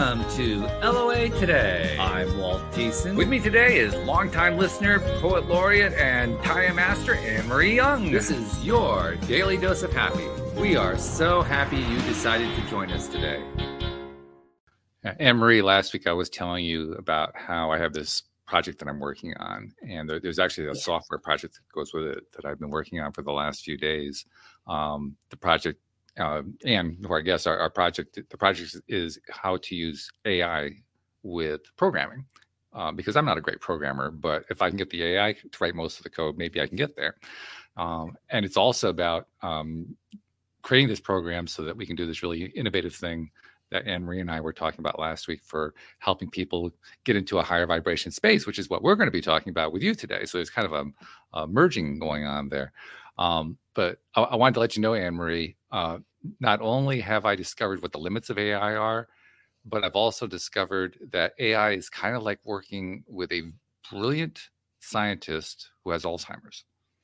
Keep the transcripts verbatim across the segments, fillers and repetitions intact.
Welcome to L O A Today. I'm Walt Thiessen. With me today is longtime listener, poet laureate, and Taya master Anne-Marie Young. This is your Daily Dose of Happy. We are so happy you decided to join us today. Anne-Marie, last week I was telling you about how I have this project that I'm working on, and there, there's actually a Yes. software project that goes with it that I've been working on for the last few days. Um, the project, uh, and or I guess our, our project, the project is how to use A I with programming, uh, because I'm not a great programmer, but if I can get the A I to write most of the code, maybe I can get there. Um, and it's also about um, creating this program so that we can do this really innovative thing that Anne-Marie and I were talking about last week for helping people get into a higher vibration space, which is what we're going to be talking about with you today. So there's kind of a, a merging going on there. Um, but I, I wanted to let you know, Anne-Marie, uh, not only have I discovered what the limits of A I are, but I've also discovered that A I is kind of like working with a brilliant scientist who has Alzheimer's.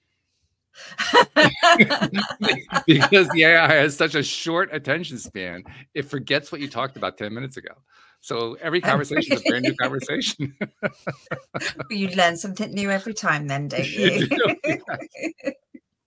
Because the A I has such a short attention span, it forgets what you talked about ten minutes ago. So every conversation is a brand new conversation. You learn something new every time then, don't you? You do, yes.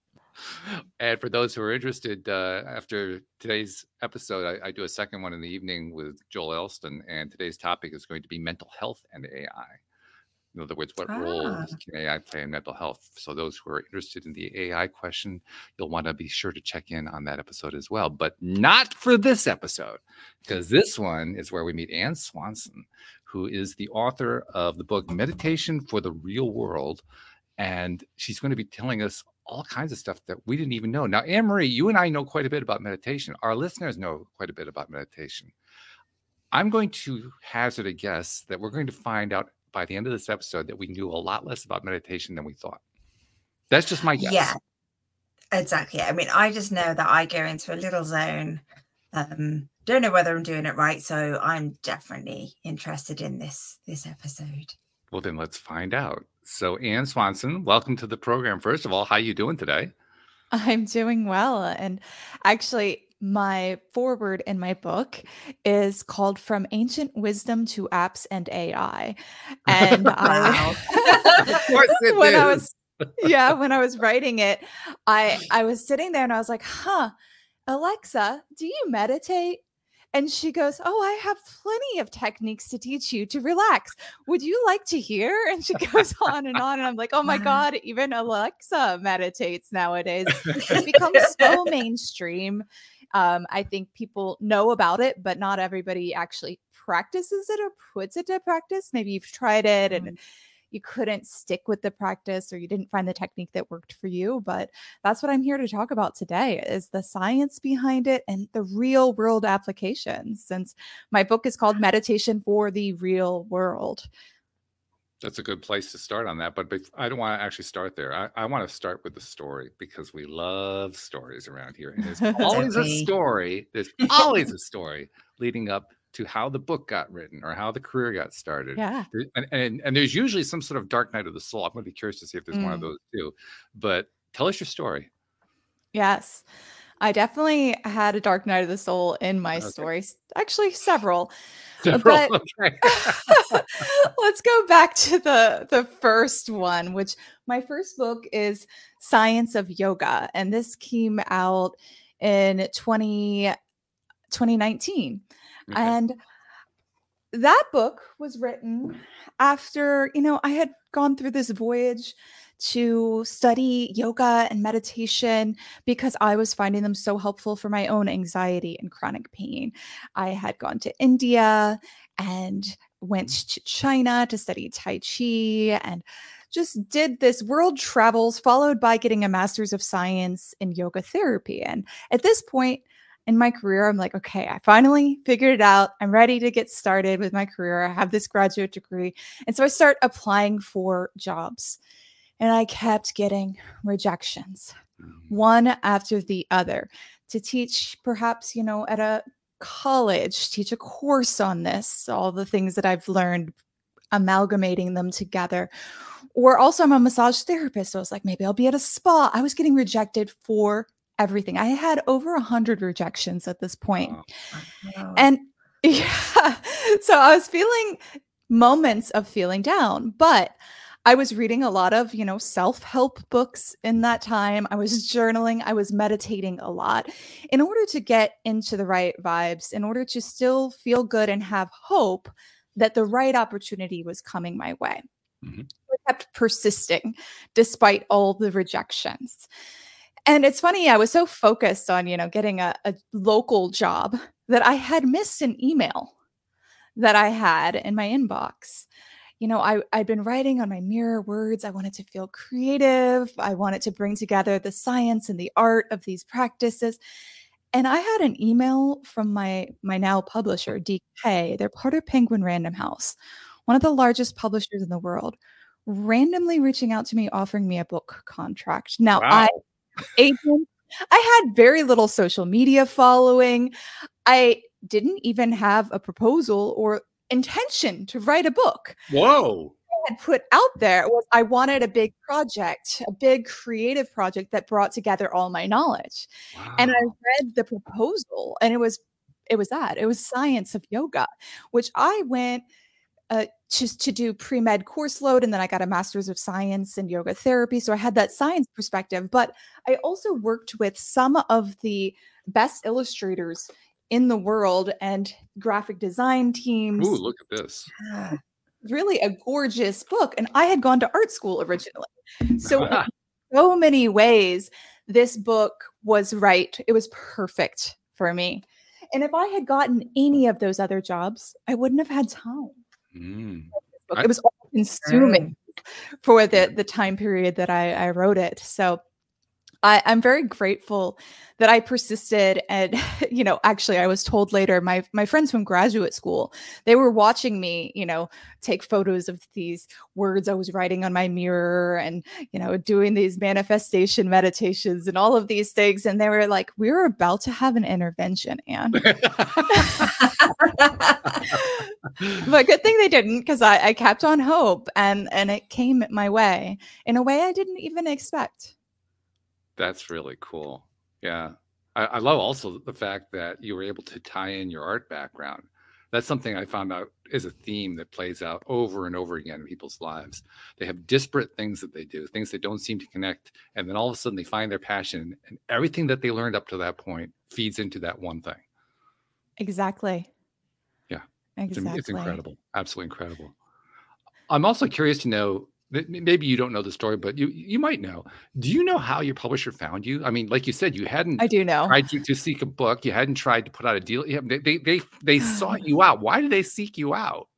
And for those who are interested, uh, after today's episode, I, I do a second one in the evening with Joel Elston, and today's topic is going to be mental health and A I. In other words, what Ah. roles can A I play in mental health? So those who are interested in the A I question, you'll want to be sure to check in on that episode as well. But not for this episode, because this one is where we meet Anne Swanson, who is the author of the book Meditation for the Real World. And she's going to be telling us all kinds of stuff that we didn't even know. Now, Anne-Marie, you and I know quite a bit about meditation. Our listeners know quite a bit about meditation. I'm going to hazard a guess that we're going to find out by the end of this episode that we knew a lot less about meditation than we thought. That's just my guess. Yeah, exactly. I mean, I just know that I go into a little zone. Um, don't know whether I'm doing it right, so I'm definitely interested in this this episode. Well, then let's find out. So, Anne Swanson, welcome to the program. First of all, how are you doing today? I'm doing well. And actually, my foreword in my book is called From Ancient Wisdom to Apps and A I. And Wow. I Of course it when is. I was yeah, when I was writing it, I I was sitting there and I was like, huh, Alexa, do you meditate? And she goes, oh, I have plenty of techniques to teach you to relax. Would you like to hear? And she goes on and on. And I'm like, oh my God, even Alexa meditates nowadays. It's become so mainstream. Um, I think people know about it, but not everybody actually practices it or puts it to practice. Maybe you've tried it and Mm. you couldn't stick with the practice or you didn't find the technique that worked for you. But that's what I'm here to talk about today is the science behind it and the real world applications, since my book is called Meditation for the Real World. That's a good place to start on that. But, but I don't want to actually start there. I, I want to start with the story because we love stories around here. And there's always a we? story. There's always a story leading up to how the book got written or how the career got started. Yeah. And, and, and there's usually some sort of dark night of the soul. I'm going to be curious to see if there's Mm. one of those too. But tell us your story. Yes. I definitely had a dark night of the soul in my Okay. stories. Actually, several. Several, But okay. let's go back to the the first one, which my first book is Science of Yoga. And this came out in twenty, twenty nineteen. Okay. And that book was written after, you know, I had gone through this voyage to study yoga and meditation because I was finding them so helpful for my own anxiety and chronic pain. I had gone to India and went to China to study Tai Chi and just did this world travels followed by getting a master's of science in yoga therapy. And at this point in my career, I'm like, okay, I finally figured it out. I'm ready to get started with my career. I have this graduate degree. And so I start applying for jobs. And I kept getting rejections, one after the other, to teach perhaps, you know, at a college, teach a course on this, all the things that I've learned, amalgamating them together. Or also I'm a massage therapist. So I was like, maybe I'll be at a spa. I was getting rejected for everything. I had over a hundred rejections at this point. Wow. Wow. And Yeah. So I was feeling moments of feeling down, but I was reading a lot of, you know, self-help books in that time. I was journaling, I was meditating a lot in order to get into the right vibes, in order to still feel good and have hope that the right opportunity was coming my way. Mhm. I kept persisting despite all the rejections. And it's funny, I was so focused on, you know, getting a, a local job that I had missed an email that I had in my inbox. You know, I, I'd been writing on my mirror words. I wanted to feel creative. I wanted to bring together the science and the art of these practices. And I had an email from my my now publisher, D K. They're part of Penguin Random House, one of the largest publishers in the world, randomly reaching out to me, offering me a book contract. Now, I Wow. agent, I had very little social media following. I didn't even have a proposal or intention to write a book. Whoa. I had put out there was I wanted a big project, a big creative project that brought together all my knowledge. And I Wow. read the proposal and it was it was that. It was Science of Yoga, which I went uh, just to do pre-med course load, and then I got a master's of science in yoga therapy, so I had that science perspective, but I also worked with some of the best illustrators in the world and graphic design Ooh, teams. look at this. Ah, Really a gorgeous book, and I had gone to art school originally. So in so many ways, this book was right. It was perfect for me. And if I had gotten any of those other jobs, I wouldn't have had time. Mm. Book. I, It was all consuming true. for yeah. the the time period that I I wrote it. So I, I'm very grateful that I persisted. And, you know, actually, I was told later, my my friends from graduate school, they were watching me, you know, take photos of these words I was writing on my mirror and, you know, doing these manifestation meditations and all of these things. And they were like, we're about to have an intervention, Anne. But good thing they didn't, because I, I kept on hope and and it came my way in a way I didn't even expect. That's really cool. Yeah. I, I love also the fact that you were able to tie in your art background. That's something I found out is a theme that plays out over and over again in people's lives. They have disparate things that they do, things that don't seem to connect. And then all of a sudden they find their passion, and everything that they learned up to that point feeds into that one thing. Exactly. Yeah. It's, it's Exactly. incredible. Absolutely incredible. I'm also curious to know, maybe you don't know the story, but you you might know. Do you know how your publisher found you? I mean, like you said, you hadn't I do know. tried to, to seek a book. You hadn't tried to put out a deal. Yeah, they, they they they sought you out. Why did they seek you out?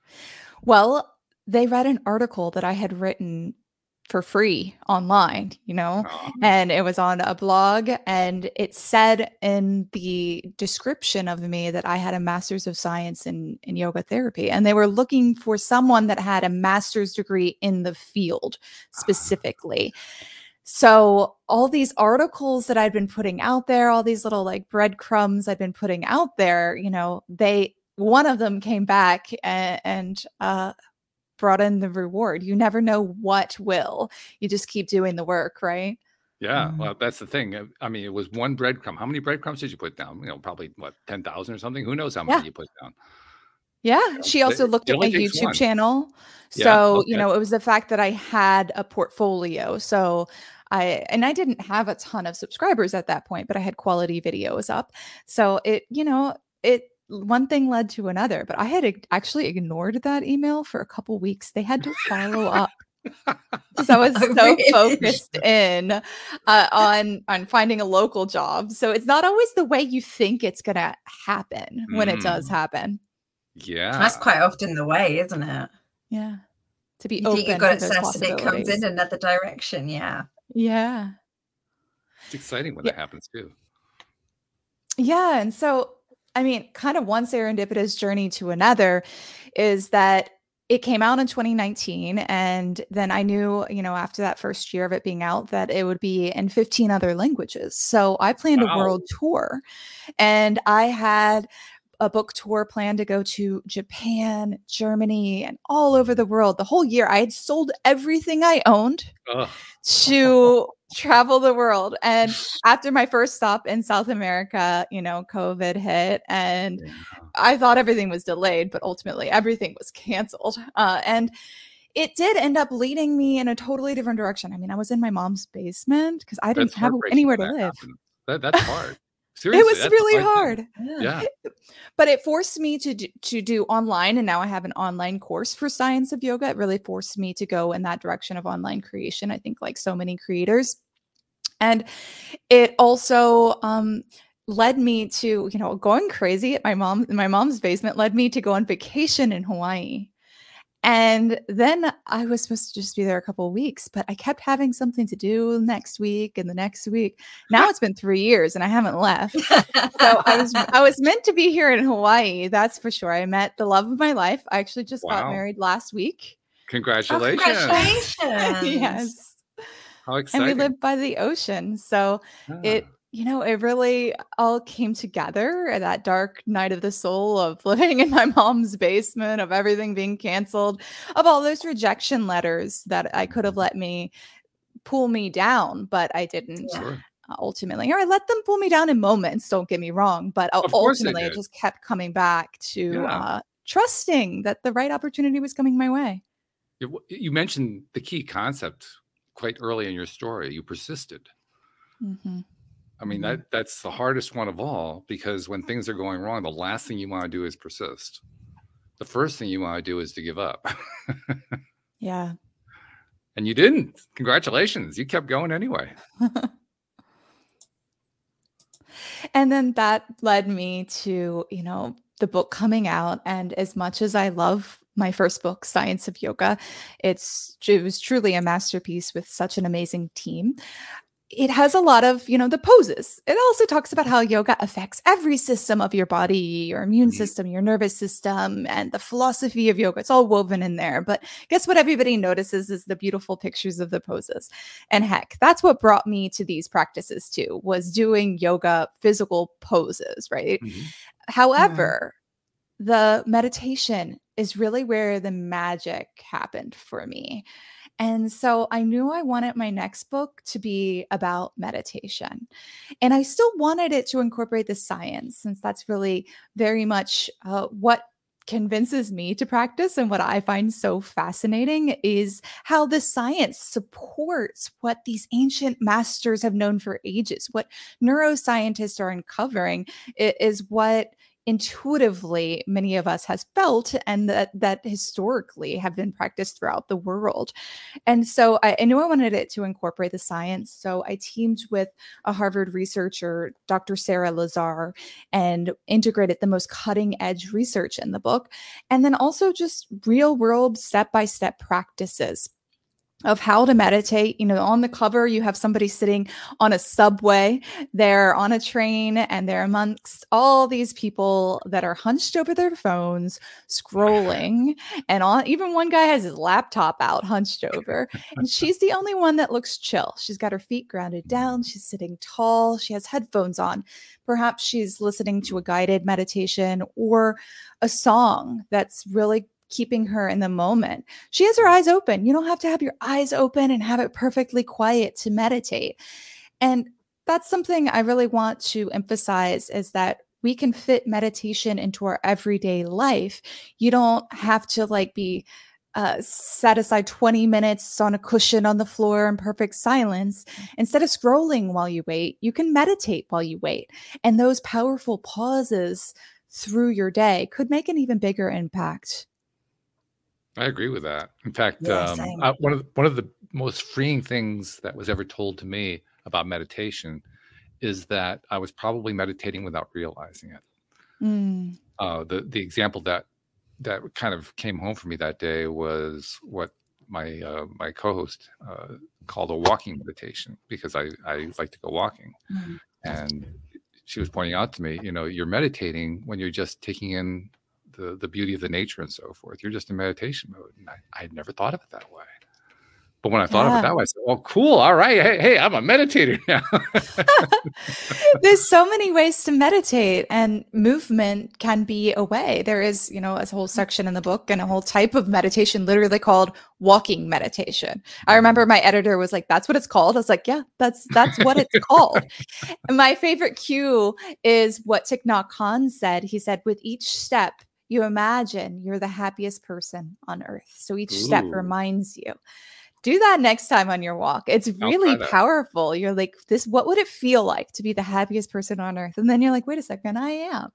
Well, they read an article that I had written for free online, you know, Uh, and it was on a blog, and it said in the description of me that I had a master's of science in, in yoga therapy. And they were looking for someone that had a master's degree in the field specifically. So all these articles that I'd been putting out there, all these little like breadcrumbs I'd been putting out there, you know, they one of them came back and, and uh, brought in the reward. You never know what will. You just keep doing the work, right? yeah, Mm. well, that's the thing. Uh, I mean, it was one breadcrumb. How many breadcrumbs did you put down? You know, probably what, ten thousand or something. Who knows how many Yeah. you put down? Yeah. She It, also looked it at my only takes YouTube one. channel. Yeah. So, you Okay. know, it was the fact that I had a portfolio. So I, and I didn't have a ton of subscribers at that point, but I had quality videos up. So it, you know, it, one thing led to another, but I had ig- actually ignored that email for a couple weeks. They had to follow up because I was Oh, so really? focused in uh, on on finding a local job. So it's not always the way you think it's gonna happen when it does Mm, happen. That's yeah. quite often the way, isn't it? Yeah. To be You think you've open got to it those set and it comes in possibilities. another direction. Yeah. Yeah. It's exciting when Yeah. that happens too. Yeah. And so, I mean, kind of one serendipitous journey to another is that it came out in twenty nineteen. And then I knew, you know, after that first year of it being out, that it would be in fifteen other languages. So I planned a Wow. world tour, and I had a book tour planned to go to Japan, Germany, and all over the world the whole year. I had sold everything I owned Ugh. to travel the world. And after my first stop in South America, you know, COVID hit, and Yeah. I thought everything was delayed, but ultimately everything was canceled. Uh, and it did end up leading me in a totally different direction. I mean, I was in my mom's basement because I didn't That's have heartbreaking anywhere when to that live. happens. That that's hard. It Seriously, was that's a really hard thing. hard. Yeah. But it forced me to do, to do online, and now I have an online course for Science of Yoga. It really forced me to go in that direction of online creation, I think, like so many creators. And it also um, led me to, you know, going crazy at my mom in my mom's basement led me to go on vacation in Hawaii. And then I was supposed to just be there a couple of weeks, but I kept having something to do next week and the next week. Now it's been three years and I haven't left. So I was I was meant to be here in Hawaii, that's for sure. I met the love of my life. I actually just got Wow. married last week. Oh, Congratulations. congratulations. Yes. How And we exciting. live by the ocean. So Yeah. it, you know, it really all came together at that dark night of the soul of living in my mom's basement, of everything being canceled, of all those rejection letters that I could have let me pull me down, but I didn't Yeah. Sure. uh, ultimately. Or I let them pull me down in moments, don't get me wrong. But uh, Of course they ultimately, I did. just kept coming back to Yeah. uh, trusting that the right opportunity was coming my way. You, you mentioned the key concept quite early in your story. You persisted. Mm-hmm. I mean, Mhm. that that's the hardest one of all, because when things are going wrong, the last thing you want to do is persist. The first thing you want to do is to give up. Yeah. And you didn't. Congratulations. You kept going anyway. And then that led me to, you know, the book coming out. And as much as I love my first book, Science of Yoga, it's it was truly a masterpiece with such an amazing team. It has a lot of, you know, the poses. It also talks about how yoga affects every system of your body, your immune Mhm. system, your nervous system, and the philosophy of yoga. It's all woven in there. But guess what everybody notices is the beautiful pictures of the poses. And heck, that's what brought me to these practices too, was doing yoga physical poses, right? Mhm. However, the meditation is really where the magic happened for me. And so I knew I wanted my next book to be about meditation. And I still wanted it to incorporate the science, since that's really very much uh, what convinces me to practice, and what I find so fascinating is how the science supports what these ancient masters have known for ages. What neuroscientists are uncovering i- is what intuitively many of us has felt, and that that historically have been practiced throughout the world. And so I, I knew I wanted it to incorporate the science. So I teamed with a Harvard researcher, Doctor Sarah Lazar, and integrated the most cutting edge research in the book. And then also just real world step by step practices of how to meditate. You know, on the cover, you have somebody sitting on a subway, they're on a train, and they're amongst all these people that are hunched over their phones, scrolling. And on, even one guy has his laptop out, hunched over. And she's the only one that looks chill. She's got her feet grounded down. She's sitting tall. She has headphones on. Perhaps she's listening to a guided meditation or a song that's really keeping her in the moment. She has her eyes open. You don't have to have your eyes open and have it perfectly quiet to meditate. And that's something I really want to emphasize, is that we can fit meditation into our everyday life. You don't have to like be uh, set aside twenty minutes on a cushion on the floor in perfect silence. Instead of scrolling while you wait, you can meditate while you wait. And those powerful pauses through your day could make an even bigger impact. I agree with that. In fact, Yeah, um, same. uh, one of the, one of the most freeing things that was ever told to me about meditation is that I was probably meditating without realizing it. Mm. Uh, the the example that that kind of came home for me that day was what my uh, my co-host uh, called a walking meditation, because I I like to go walking, Mm. and she was pointing out to me, you know, you're meditating when you're just taking in the the beauty of the nature and so forth. You're just in meditation mode. And I, I had never thought of it that way. But when I thought of it Yeah. that way, I said, "Well, cool. All right. Hey, hey, I'm a meditator now." There's so many ways to meditate, and movement can be a way. There is, you know, a whole section in the book and a whole type of meditation literally called walking meditation. I remember my editor was like, "That's what it's called." I was like, "Yeah, that's that's what it's called." And my favorite cue is what Thich Nhat Hanh said. He said, "With each step, you imagine you're the happiest person on earth. So each step Ooh, reminds you." Do that next time on your walk. It's I'll really try that. powerful. You're like, this, what would it feel like to be the happiest person on earth? And then you're like, wait a second, I am.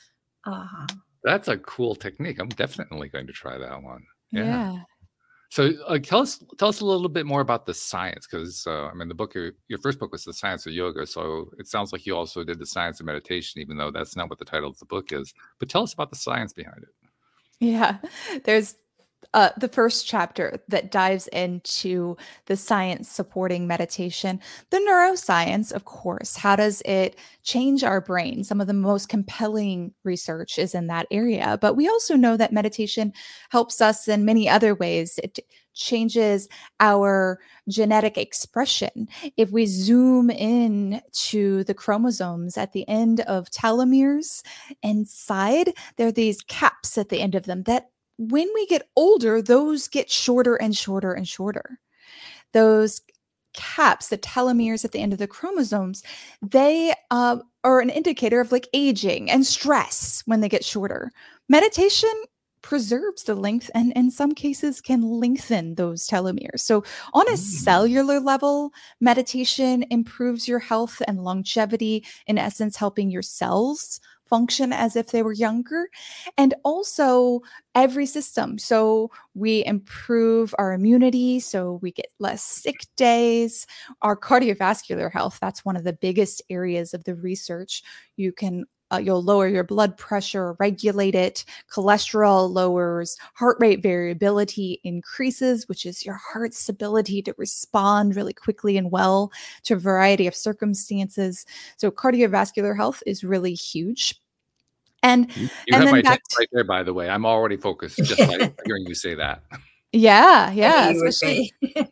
Ah, That's a cool technique. I'm definitely going to try that one. Yeah. Yeah. So, uh, tell us tell us a little bit more about the science, because uh, I mean, the book your, your first book was The Science of Yoga. So it sounds like you also did the science of meditation, even though that's not what the title of the book is. But tell us about the science behind it. Yeah. There's uh, the first chapter that dives into the science supporting meditation, the neuroscience, of course. How does it change our brain? Some of the most compelling research is in that area. But we also know that meditation helps us in many other ways. It changes our genetic expression. If we zoom in to the chromosomes at the end of telomeres inside, there are these caps at the end of them that when we get older, those get shorter and shorter and shorter. Those caps, the telomeres at the end of the chromosomes, they uh, are an indicator of like aging and stress when they get shorter. Meditation preserves the length and in some cases can lengthen those telomeres. So on a Mm. cellular level, meditation improves your health and longevity, in essence helping your cells function as if they were younger, and also every system. So we improve our immunity, so we get less sick days. Our cardiovascular health, that's one of the biggest areas of the research. You can uh, you'll lower your blood pressure, regulate it. Cholesterol lowers, heart rate variability increases, which is your heart's ability to respond really quickly and well to a variety of circumstances. So cardiovascular health is really huge. And You, you and have my then back attention right there, by the way. I'm already focused just by hearing you say that. yeah, I knew yeah, you would especially be.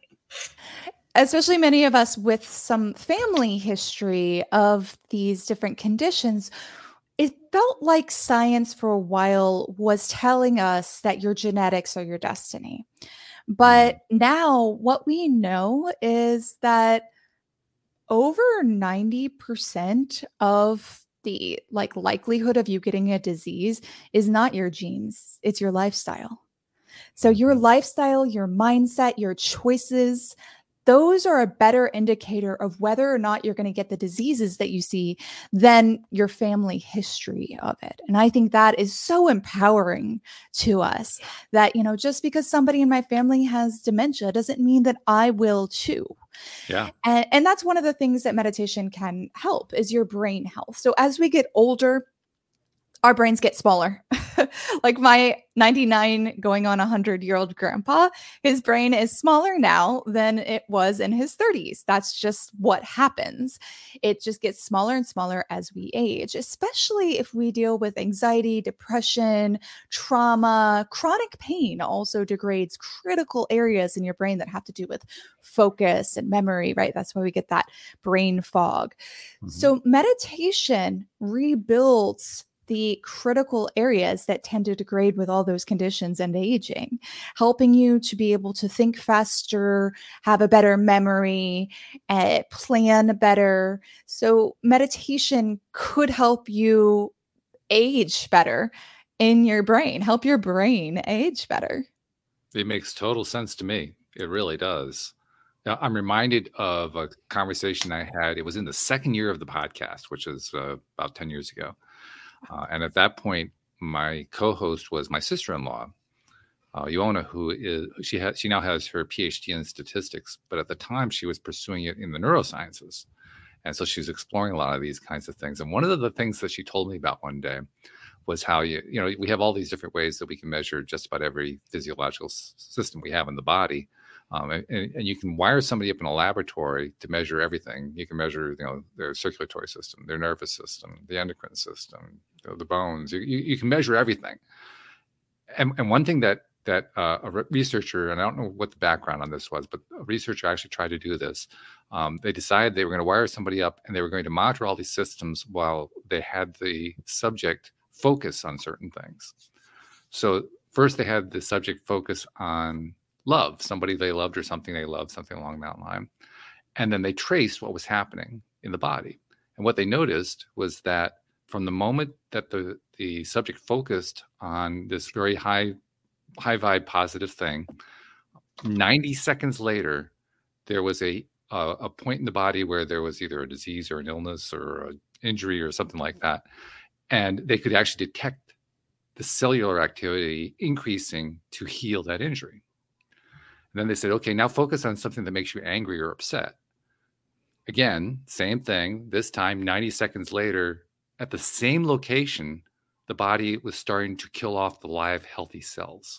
especially many of us with some family history of these different conditions. It felt like science for a while was telling us that your genetics are your destiny. But Mm. now what we know is that over ninety percent of the like likelihood of you getting a disease is not your genes, it's your lifestyle. So your Mhm. lifestyle, your mindset, your choices, those are a better indicator of whether or not you're going to get the diseases that you see than your family history of it. And I think that is so empowering to us that, you know, just because somebody in my family has dementia doesn't mean that I will too. Yeah. And, and that's one of the things that meditation can help is your brain health. So as we get older, our brains get smaller. Like my ninety-nine going on one hundred year old grandpa, his brain is smaller now than it was in his thirties. That's just what happens. It just gets smaller and smaller as we age, especially if we deal with anxiety, depression, trauma. Chronic pain also degrades critical areas in your brain that have to do with focus and memory, right? That's why we get that brain fog. Mhm. So meditation rebuilds the critical areas that tend to degrade with all those conditions and aging, helping you to be able to think faster, have a better memory, uh, plan better. So, meditation could help you age better in your brain, help your brain age better. It makes total sense to me. It really does. Now, I'm reminded of a conversation I had. It was in the second year of the podcast, which is uh, about ten years ago. Uh, and at that point, my co-host was my sister-in-law, uh, Iona, who is she has she now has her PhD in statistics, but at the time she was pursuing it in the neurosciences, and so she was exploring a lot of these kinds of things. And one of the things that she told me about one day was how you you know we have all these different ways that we can measure just about every physiological s- system we have in the body. Um, and, and you can wire somebody up in a laboratory to measure everything. You can measure, you know, their circulatory system, their nervous system, the endocrine system, the, the bones. You, you, you can measure everything. And, and one thing that that uh, a re- researcher, and I don't know what the background on this was, but a researcher actually tried to do this. Um, they decided they were going to wire somebody up and they were going to monitor all these systems while they had the subject focus on certain things. So first they had the subject focus on love, somebody they loved or something they loved, something along that line. And then they traced what was happening in the body. And what they noticed was that from the moment that the, the subject focused on this very high high vibe positive thing, ninety seconds later, there was a, a a point in the body where there was either a disease or an illness or an injury or something like that. And they could actually detect the cellular activity increasing to heal that injury. And then they said, okay, now focus on something that makes you angry or upset. Again, same thing. This time, ninety seconds later, at the same location, the body was starting to kill off the live, healthy cells.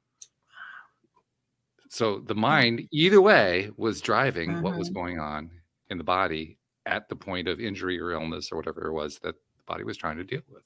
So the mind, either way, was driving mm-hmm. what was going on in the body at the point of injury or illness or whatever it was that the body was trying to deal with.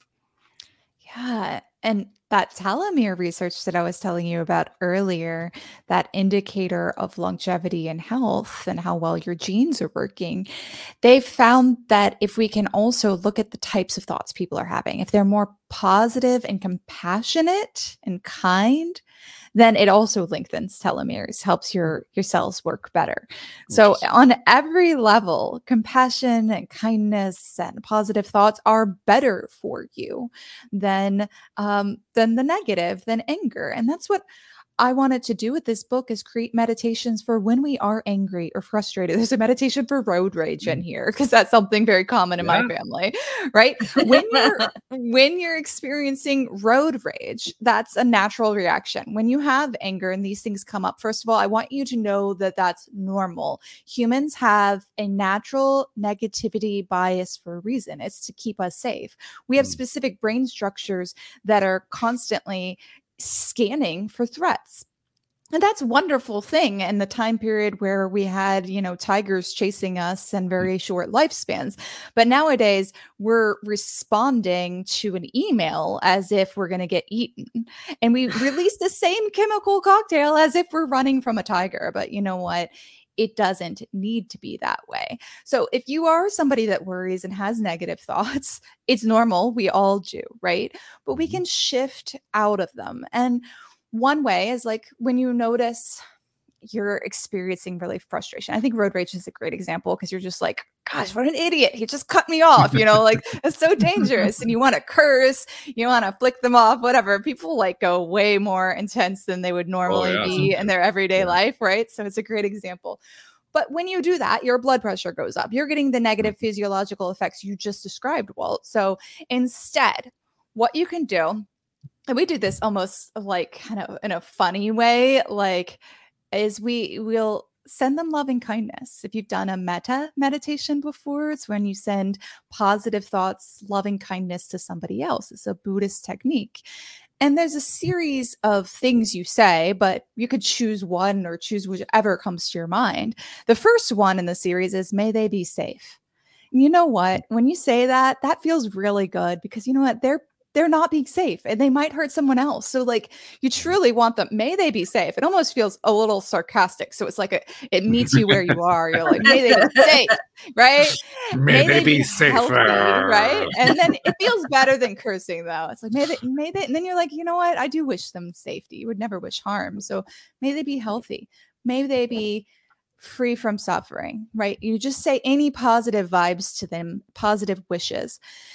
Yeah. And that telomere research that I was telling you about earlier, that indicator of longevity and health and how well your genes are working, they've found that if we can also look at the types of thoughts people are having, if they're more positive and compassionate and kind, then it also lengthens telomeres, helps your, your cells work better. So on every level, compassion and kindness and positive thoughts are better for you than, um, than the negative, than anger. And that's what I wanted to do with this book, is create meditations for when we are angry or frustrated. There's a meditation for road rage in here because that's something very common in yeah. my family, right? When you're when you're experiencing road rage, that's a natural reaction. When you have anger and these things come up, first of all, I want you to know that that's normal. Humans have a natural negativity bias for a reason. It's to keep us safe. We have mm. specific brain structures that are constantly scanning for threats. And that's a wonderful thing in the time period where we had, you know, tigers chasing us and very short lifespans. But nowadays we're responding to an email as if we're going to get eaten. And we release the same chemical cocktail as if we're running from a tiger. But you know what? It doesn't need to be that way. So if you are somebody that worries and has negative thoughts, it's normal. We all do, right? But we can shift out of them. And one way is like when you notice you're experiencing really frustration. I think road rage is a great example because you're just like, gosh, what an idiot. He just cut me off, you know, like it's so dangerous. And you want to curse, you want to flick them off, whatever. People like go way more intense than they would normally oh, yeah. be in their everyday yeah. life, right? So it's a great example. But when you do that, your blood pressure goes up. You're getting the negative physiological effects you just described, Walt. So instead, what you can do, and we do this almost like kind of in a funny way, like, is we will send them love and kindness. If you've done a metta meditation before, it's when you send positive thoughts, love and kindness to somebody else. It's a Buddhist technique. And there's a series of things you say, but you could choose one or choose whichever comes to your mind. The first one in the series is, may they be safe. And you know what? When you say that, that feels really good because you know what? They're they're not being safe and they might hurt someone else. So like you truly want them, may they be safe. It almost feels a little sarcastic. So it's like, a, it meets you where you are. You're like, may they be safe, right? May, may they, they be, be safer, healthy, right? And then it feels better than cursing though. It's like, may they, may they, and then you're like, you know what? I do wish them safety. You would never wish harm. So may they be healthy. May they be free from suffering, right? You just say any positive vibes to them, positive wishes.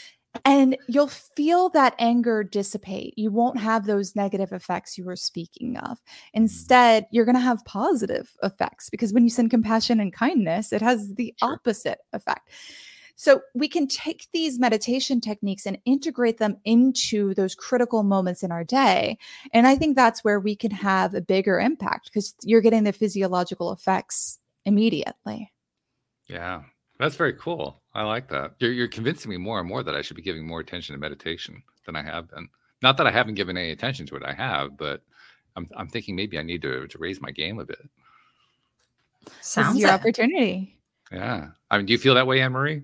And you'll feel that anger dissipate. You won't have those negative effects you were speaking of. Instead, you're going to have positive effects because when you send compassion and kindness, it has the sure. opposite effect. So we can take these meditation techniques and integrate them into those critical moments in our day. And I think that's where we can have a bigger impact because you're getting the physiological effects immediately. Yeah. That's very cool. I like that. You're, you're convincing me more and more that I should be giving more attention to meditation than I have been. Not that I haven't given any attention to it, I have, but I'm I'm thinking maybe I need to to raise my game a bit. Sounds this is your it. opportunity. Yeah. I mean, do you feel that way, Anne-Marie?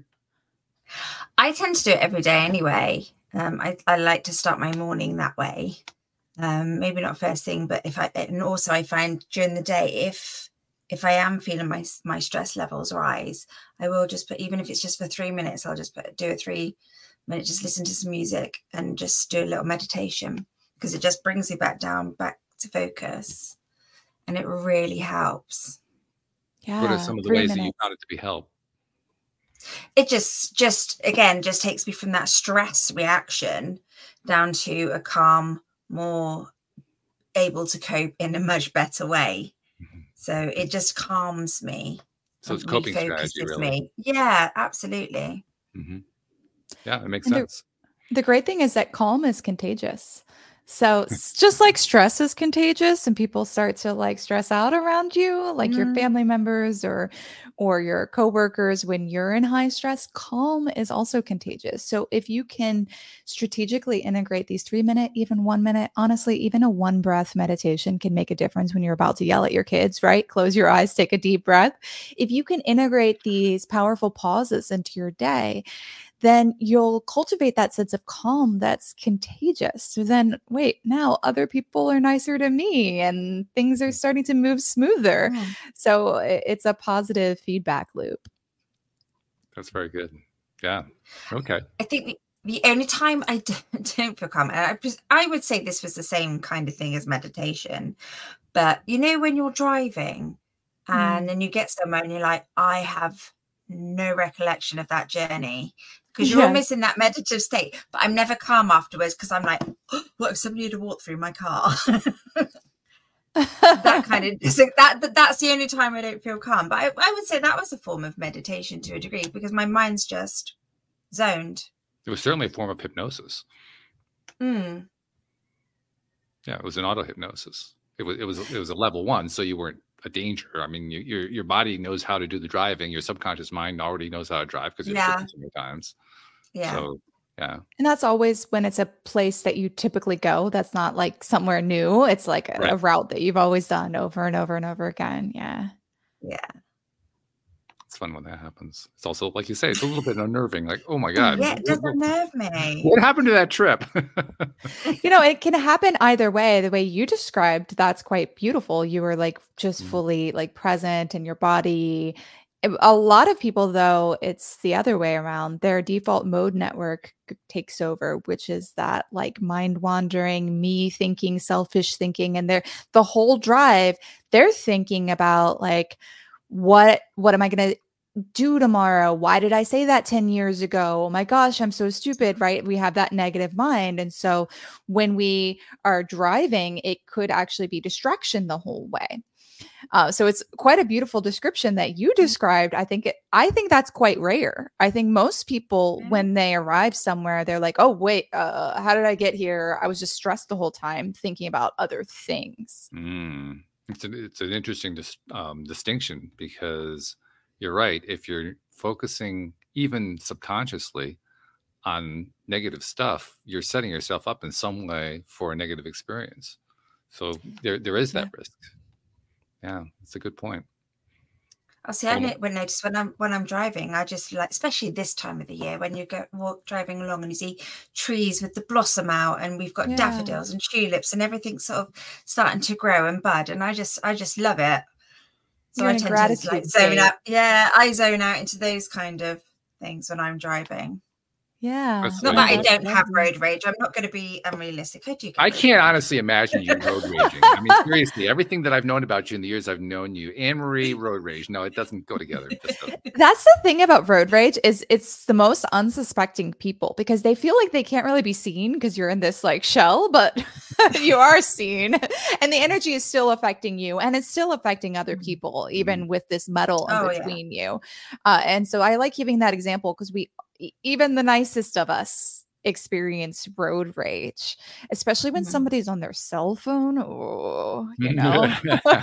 I tend to do it every day anyway. Um, I, I like to start my morning that way. Um, maybe not first thing, but if I, and also I find during the day, if if I am feeling my my stress levels rise, I will just put, even if it's just for three minutes, I'll just put, do a three minute, just listen to some music and just do a little meditation, because it just brings me back down, back to focus, and it really helps. Yeah. What are some of the three ways that you minutes. found it to be help? It just, just again, just takes me from that stress reaction down to a calm, more able to cope in a much better way. Mhm. So it just calms me So it's and coping strategy, refocuses really. me. Yeah, absolutely. hmm Yeah, it makes And the, sense. the great thing is that calm is contagious. So s- just like stress is contagious and people start to like stress out around you, like your Mm, family members or or your coworkers when you're in high stress, calm is also contagious. So if you can strategically integrate these three minute, even one minute, honestly, even a one breath meditation can make a difference when you're about to yell at your kids, right? Close your eyes, take a deep breath. If you can integrate these powerful pauses into your day, then you'll cultivate that sense of calm that's contagious. So then, wait, now other people are nicer to me and things are starting to move smoother. mm. So i- it's a positive feedback loop. That's very good. Yeah. Okay. I think the, the only time I don't, don't feel calm, and I, pres- I would say this was the same kind of thing as meditation, but you know, when you're driving and Mm. then you get somewhere and you're like, I have no recollection of that journey, because you're Yes. almost in that meditative state, but I'm never calm afterwards, because I'm like, oh, what if somebody had to walk through my car? That kind of, so that, that that's the only time I don't feel calm. But I, I would say that was a form of meditation to a degree, because my mind's just zoned. It was certainly a form of hypnosis. Mm. Yeah, it was an auto hypnosis. It was it was it was a level one, so you weren't a danger. I mean, you, your your body knows how to do the driving. Your subconscious mind already knows how to drive because you've Yeah, driven so many times. yeah, So yeah, And that's always when it's a place that you typically go. That's not like somewhere new. It's like a, right. a route that you've always done over and over and over again. Yeah. yeah. It's fun when that happens. It's also like you say, it's a little bit unnerving. Like, oh my god, Yeah, it does what, what, unnerve me. what happened to that trip? You know, it can happen either way. The way you described, that's quite beautiful. You were like just Mm, fully like present in your body. A a lot of people, though, it's the other way around. Their default mode network c- takes over, which is that like mind wandering, me thinking, selfish thinking, and they're the whole drive. They're thinking about like, what what am I going to do tomorrow? Why did I say that ten years ago? Oh my gosh, I'm so stupid, right? We have that negative mind. And so when we are driving, it could actually be distraction the whole way. Uh, so it's quite a beautiful description that you described. I think it, I think that's quite rare. I think most people, Yeah. when they arrive somewhere, they're like, "Oh wait, uh, how did I get here? I was just stressed the whole time, thinking about other things." mm. It's an it's an interesting dis, um, distinction because you're right. If you're focusing even subconsciously on negative stuff, you're setting yourself up in some way for a negative experience. So there there is Yeah. that risk. Yeah, that's a good point. I see. I Well, know, when notice when I'm when I'm driving, I just like, especially this time of the year, when you go walk driving along and you see trees with the blossom out, and we've got Yeah. daffodils and tulips and everything sort of starting to grow and bud, and I just I just love it. So You're I in a tend to like gratitude zone state. out. Yeah, I zone out into those kind of things when I'm driving. Yeah. that's Not uh, No, that I that's don't have lovely. road rage. I'm not going to be unrealistic. I do get I road can't rage. honestly imagine you road raging. I mean, seriously, everything that I've known about you in the years I've known you, Anne Marie road rage. No, it doesn't go together. It just doesn't. That's the thing about road rage is it's the most unsuspecting people because they feel like they can't really be seen because you're in this like shell, but you are seen and the energy is still affecting you and it's still affecting other people, Mhm. even with this metal in Oh yeah. between you. Uh, and so I like giving that example because we, e- even the nicest of us, experience road rage, especially when Mhm. somebody's on their cell phone. Oh, you know.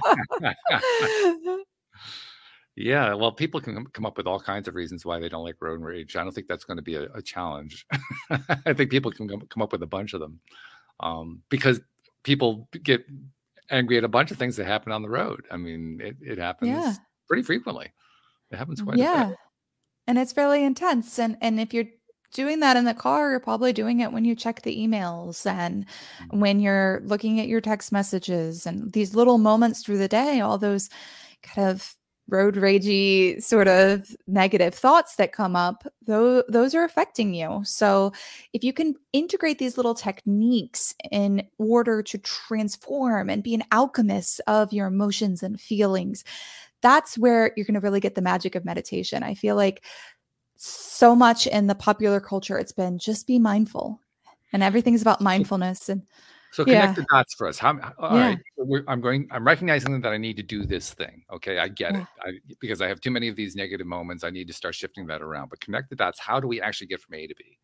Yeah, well, people can come up with all kinds of reasons why they don't like road rage. I don't think that's going to be a, a challenge. I think people can come come up with a bunch of them um, because people get angry at a bunch of things that happen on the road. I mean, it, it Yeah. happens pretty frequently. It happens quite a bit. Yeah. And it's fairly intense. And and if you're doing that in the car, you're probably doing it when you check the emails and when you're looking at your text messages and these little moments through the day, all those kind of road ragey sort of negative thoughts that come up, those, those are affecting you. So if you can integrate these little techniques in order to transform and be an alchemist of your emotions and feelings, that's where you're going to really get the magic of meditation. I feel like so much in the popular culture, it's been just be mindful, and everything's about mindfulness. And So yeah, connect the dots for us. How, all yeah, right, we're, I'm going. I'm recognizing that I need to do this thing. Okay, I get yeah. it. I, because I have too many of these negative moments. I need to start shifting that around. But connect the dots. How do we actually get from A to B?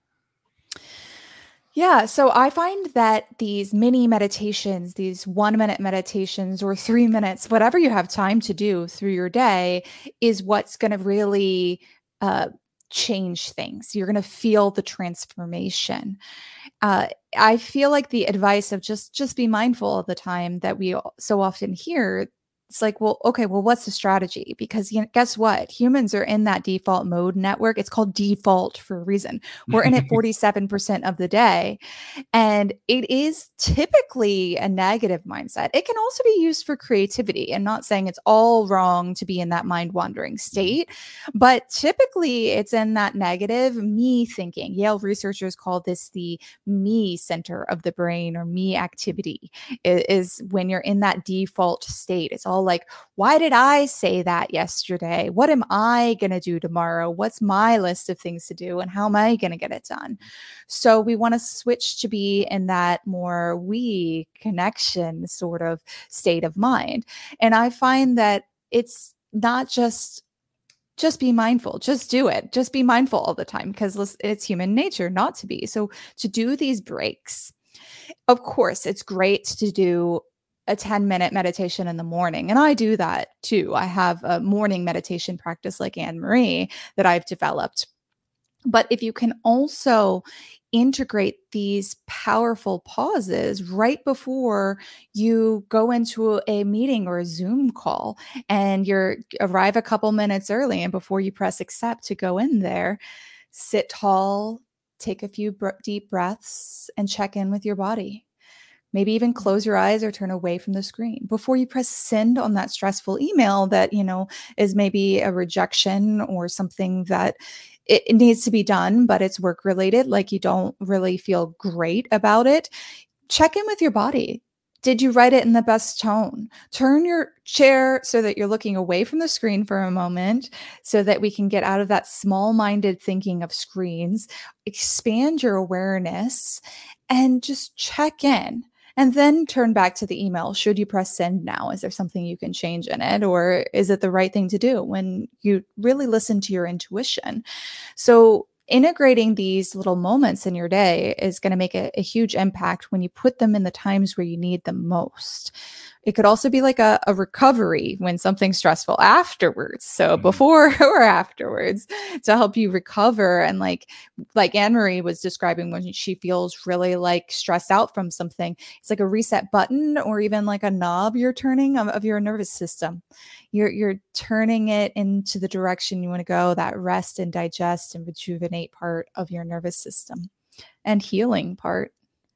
Yeah, so I find that these mini meditations, these one minute meditations or three minutes, whatever you have time to do through your day, is what's going to really uh, change things. You're going to feel the transformation. Uh, I feel like the advice of just just be mindful all the time that we all- so often hear. It's like, well, okay, well, what's the strategy? Because you know, guess what? Humans are in that default mode network. It's called default for a reason. We're in it forty-seven percent of the day. And it is typically a negative mindset. It can also be used for creativity. I'm not saying it's all wrong to be in that mind wandering state, but typically it's in that negative me thinking. Yale researchers call this the me center of the brain, or me activity, is when you're in that default state. It's all like, why did I say that yesterday? What am I going to do tomorrow? What's my list of things to do? And how am I going to get it done? So we want to switch to be in that more we connection sort of state of mind. And I find that it's not just just be mindful, just do it, just be mindful all the time, because it's human nature not to be. So to do these breaks, of course, it's great to do a ten minute meditation in the morning. And I do that too. I have a morning meditation practice like Anne Marie that I've developed. But if you can also integrate these powerful pauses right before you go into a meeting or a Zoom call, and you're arrive a couple minutes early, and before you press accept to go in there, sit tall, take a few br- deep breaths, and check in with your body. Maybe even close your eyes or turn away from the screen before you press send on that stressful email that, you know, is maybe a rejection or something that it, it needs to be done, but it's work related. Like you don't really feel great about it. Check in with your body. Did you write it in the best tone? Turn your chair so that you're looking away from the screen for a moment so that we can get out of that small-minded thinking of screens, expand your awareness, and just check in. And then turn back to the email. Should you press send now? Is there something you can change in it? Or is it the right thing to do when you really listen to your intuition? So integrating these little moments in your day is going to make a, a huge impact when you put them in the times where you need them most. It could also be like a, a recovery when something's stressful afterwards. So Mm-hmm. before or afterwards, to help you recover. And like, like Anne Marie was describing, when she feels really like stressed out from something, it's like a reset button or even like a knob you're turning of, of your nervous system. You're, you're turning it into the direction you want to go, that rest and digest and rejuvenate part of your nervous system and healing part.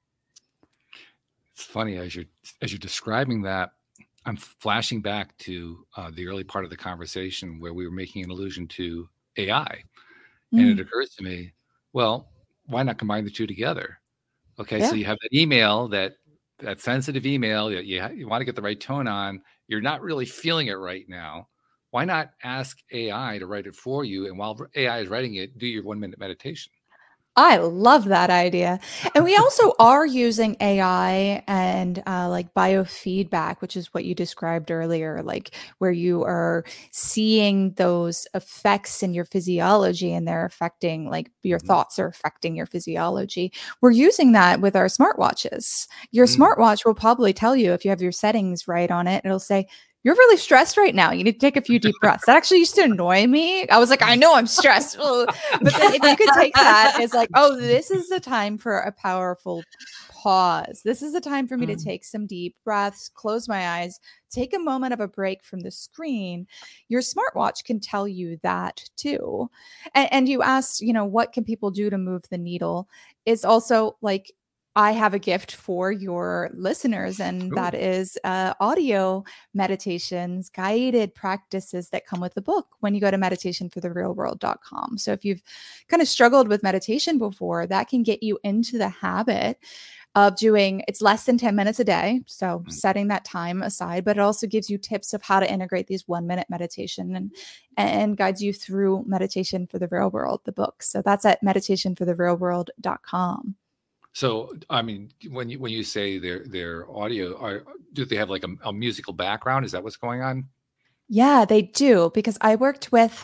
It's funny as you're as you're describing that, I'm flashing back to uh, the early part of the conversation where we were making an allusion to A I, and Mm. it occurs to me, well, why not combine the two together? Okay, Yeah. so you have that email, that that sensitive email that you you want to get the right tone on. You're not really feeling it right now. Why not ask A I to write it for you? And while A I is writing it, do your one minute meditation. I love that idea. And we also are using A I and uh, like biofeedback, which is what you described earlier, like where you are seeing those effects in your physiology and they're affecting, like your Mhm. thoughts are affecting your physiology. We're using that with our smartwatches. Your Mm. smartwatch will probably tell you if you have your settings right on it. It'll say, you're really stressed right now. You need to take a few deep breaths. That actually used to annoy me. I was like, I know I'm stressed. But then if you could take that as like, oh, this is the time for a powerful pause. This is a time for me Mm. to take some deep breaths, close my eyes, take a moment of a break from the screen. Your smartwatch can tell you that too. And, and you asked, you know, what can people do to move the needle? It's also like, I have a gift for your listeners, and Ooh. that is uh, audio meditations, guided practices that come with the book when you go to meditation for the real world dot com. So if you've kind of struggled with meditation before, that can get you into the habit of doing, it's less than ten minutes a day. So Mm. setting that time aside, but it also gives you tips of how to integrate these one minute meditation and, and guides you through meditation for the real world, the book. So that's at meditation for the real world dot com. So, I mean, when you when you say their their audio, are do they have like a, a musical background? Is that what's going on? Yeah, they do, because I worked with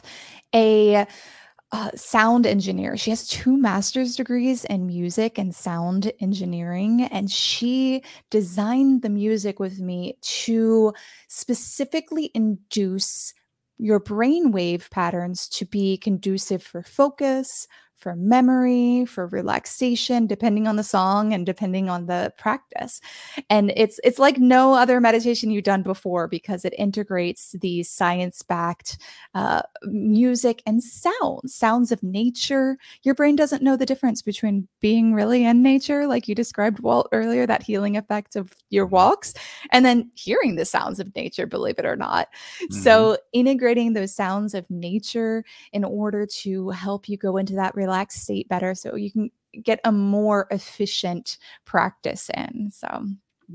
a uh, sound engineer. She has two master's degrees in music and sound engineering, and she designed the music with me to specifically induce your brainwave patterns to be conducive for focus, for memory, for relaxation, depending on the song and depending on the practice. And it's it's like no other meditation you've done before, because it integrates these science-backed uh, music and sounds, sounds of nature. Your brain doesn't know the difference between being really in nature, like you described, Walt, earlier, that healing effect of your walks, and then hearing the sounds of nature, believe it or not. Mhm. So integrating those sounds of nature in order to help you go into that relaxed state better, so you can get a more efficient practice in. So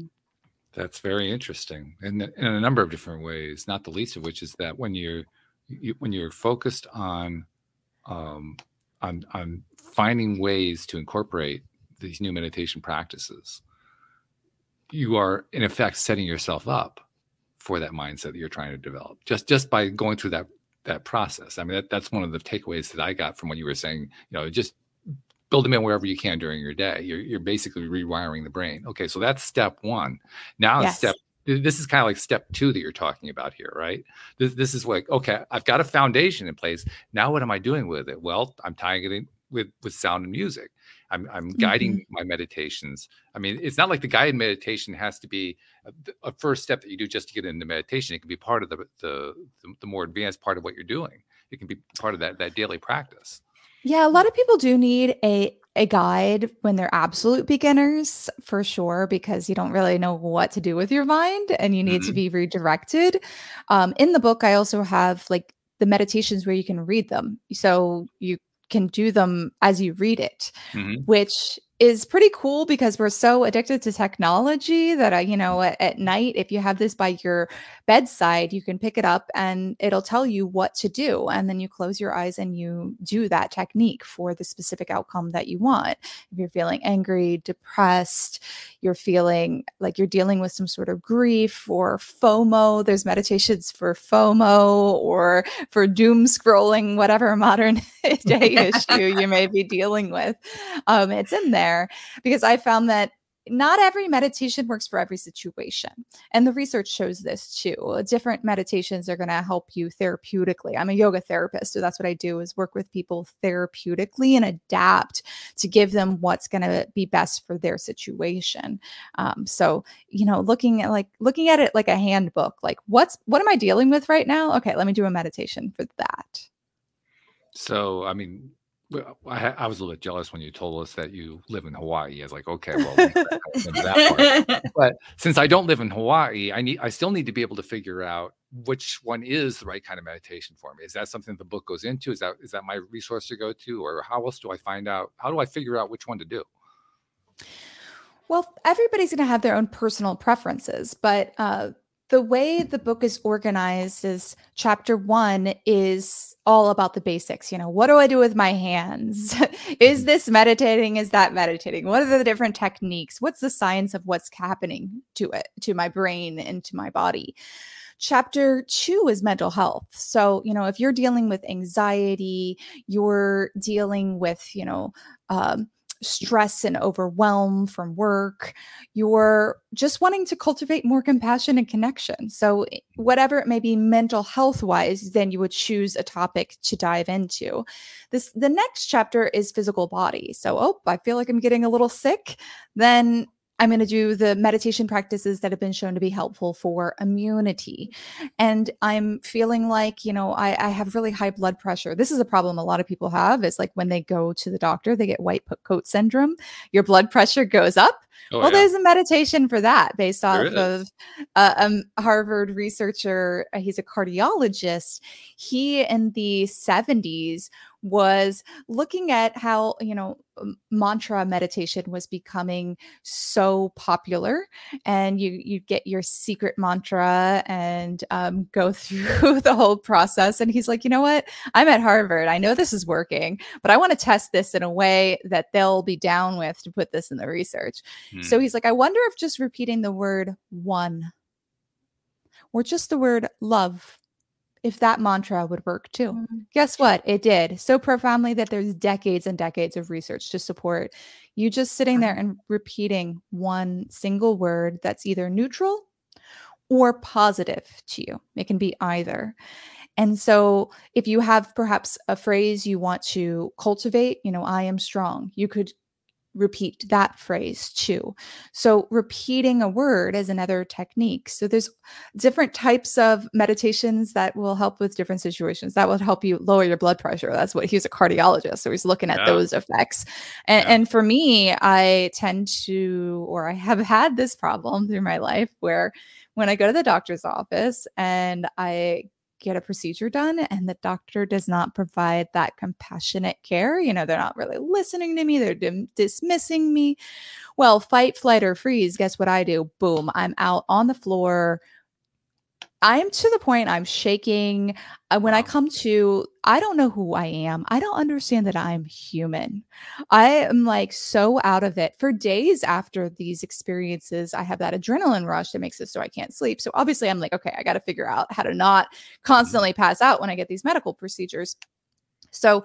That's very interesting, in in a number of different ways. Not the least of which is that when you're you, when you're focused on um, on on finding ways to incorporate these new meditation practices, you are in effect setting yourself up for that mindset that you're trying to develop, just just by going through that that process. I mean, that, that's one of the takeaways that I got from what you were saying. You know, just build them in wherever you can during your day. You're, you're basically rewiring the brain. Okay, so that's step one. Now yes. step, this is kind of like step two that you're talking about here, right? This, this is like, okay, I've got a foundation in place. Now what am I doing with it? Well, I'm tying it in with, with sound and music. I'm, I'm guiding Mhm. my meditations. I mean, it's not like the guided meditation has to be a, a first step that you do just to get into meditation. It can be part of the, the, the, the more advanced part of what you're doing. It can be part of that, that daily practice. Yeah, a lot of people do need a a guide when they're absolute beginners, for sure, because you don't really know what to do with your mind and you need to Mhm. be redirected. Um, in the book, I also have like the meditations where you can read them. So you can do them as you read it, Mhm. which is pretty cool, because we're so addicted to technology that I, you know, at, at night, if you have this by your bedside, you can pick it up and it'll tell you what to do. And then you close your eyes and you do that technique for the specific outcome that you want. If you're feeling angry, depressed, you're feeling like you're dealing with some sort of grief or FOMO, there's meditations for FOMO or for doom scrolling, whatever modern day issue you may be dealing with. Um, it's in there because I found that not every meditation works for every situation. And the research shows this too. Different meditations are going to help you therapeutically. I'm a yoga therapist, so that's what I do, is work with people therapeutically and adapt to give them what's going to be best for their situation. Um, so, you know, looking at like looking at it like a handbook, like what's what am I dealing with right now? Okay, let me do a meditation for that. So, I mean, well, I, ha- I was a little bit jealous when you told us that you live in Hawaii. I was like, okay, well, let me dive into that part. But since I don't live in Hawaii, I need, I still need to be able to figure out which one is the right kind of meditation for me. Is that something the book goes into? Is that is that my resource to go to, or how else do I find out? How do I figure out which one to do? Well, everybody's going to have their own personal preferences, but uh, the way the book is organized is chapter one is all about the basics. You know, what do I do with my hands? Is this meditating? Is that meditating? What are the different techniques? What's the science of what's happening to it, to my brain and to my body? Chapter two is mental health. So, you know, if you're dealing with anxiety, you're dealing with, you know, um, stress and overwhelm from work. You're just wanting to cultivate more compassion and connection. So whatever it may be mental health wise, then you would choose a topic to dive into. This the next chapter is physical body. So, oh, I feel like I'm getting a little sick. Then I'm going to do the meditation practices that have been shown to be helpful for immunity. And I'm feeling like, you know, I, I have really high blood pressure. This is a problem a lot of people have, is like when they go to the doctor, they get white coat syndrome. Your blood pressure goes up. Oh, well, yeah. there's a meditation for that based There off is. of uh, a Harvard researcher. Uh, he's a cardiologist. He in the seventies was looking at how, you know, mantra meditation was becoming so popular, and you you get your secret mantra and um, go through the whole process. And he's like, you know what? I'm at Harvard. I know this is working, but I want to test this in a way that they'll be down with to put this in the research. Hmm. So he's like, I wonder if just repeating the word one or just the word love, if that mantra would work too. Mm-hmm. Guess what? It did so profoundly that there's decades and decades of research to support you just sitting there and repeating one single word that's either neutral or positive to you. It can be either. And so if you have perhaps a phrase you want to cultivate, you know, I am strong, you could repeat that phrase too. So repeating a word is another technique. So there's different types of meditations that will help with different situations. That will help you lower your blood pressure. That's what he's a cardiologist. So he's looking at Yeah. those effects. And, Yeah. and for me, I tend to, or I have had this problem through my life where when I go to the doctor's office and I get a procedure done and the doctor does not provide that compassionate care, you know, they're not really listening to me, they're dim- dismissing me. Well, fight, flight, or freeze, guess what I do? Boom, I'm out on the floor. I'm to the point I'm shaking. Uh, when I Wow. come to, I don't know who I am. I don't understand that I'm human. I am like so out of it. For days after these experiences, I have that adrenaline rush that makes it so I can't sleep. So obviously I'm like, okay, I got to figure out how to not constantly pass out when I get these medical procedures. So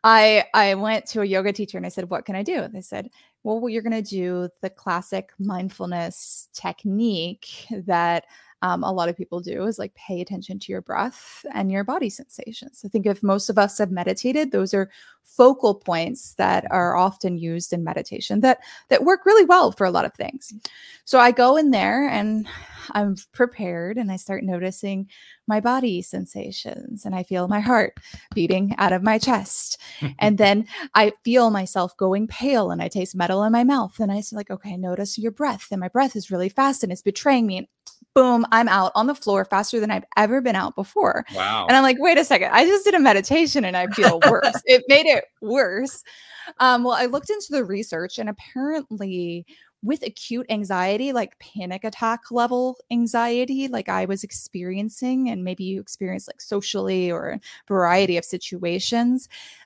I I went to a yoga teacher and I said, what can I do? They said, well, you're going to do the classic mindfulness technique that um, a lot of people do, is like pay attention to your breath and your body sensations. I think if most of us have meditated, those are focal points that are often used in meditation that that work really well for a lot of things. So I go in there and I'm prepared and I start noticing my body sensations and I feel my heart beating out of my chest. And then I feel myself going pale and I taste metal in my mouth. And I say like, okay, notice your breath. And my breath is really fast and it's betraying me. And boom, I'm out on the floor faster than I've ever been out before. Wow. And I'm like, wait a second, I just did a meditation and I feel worse. It made it worse. Um, well, I looked into the research and apparently with acute anxiety, like panic attack level anxiety, like I was experiencing, and maybe you experience like socially or a variety of situations,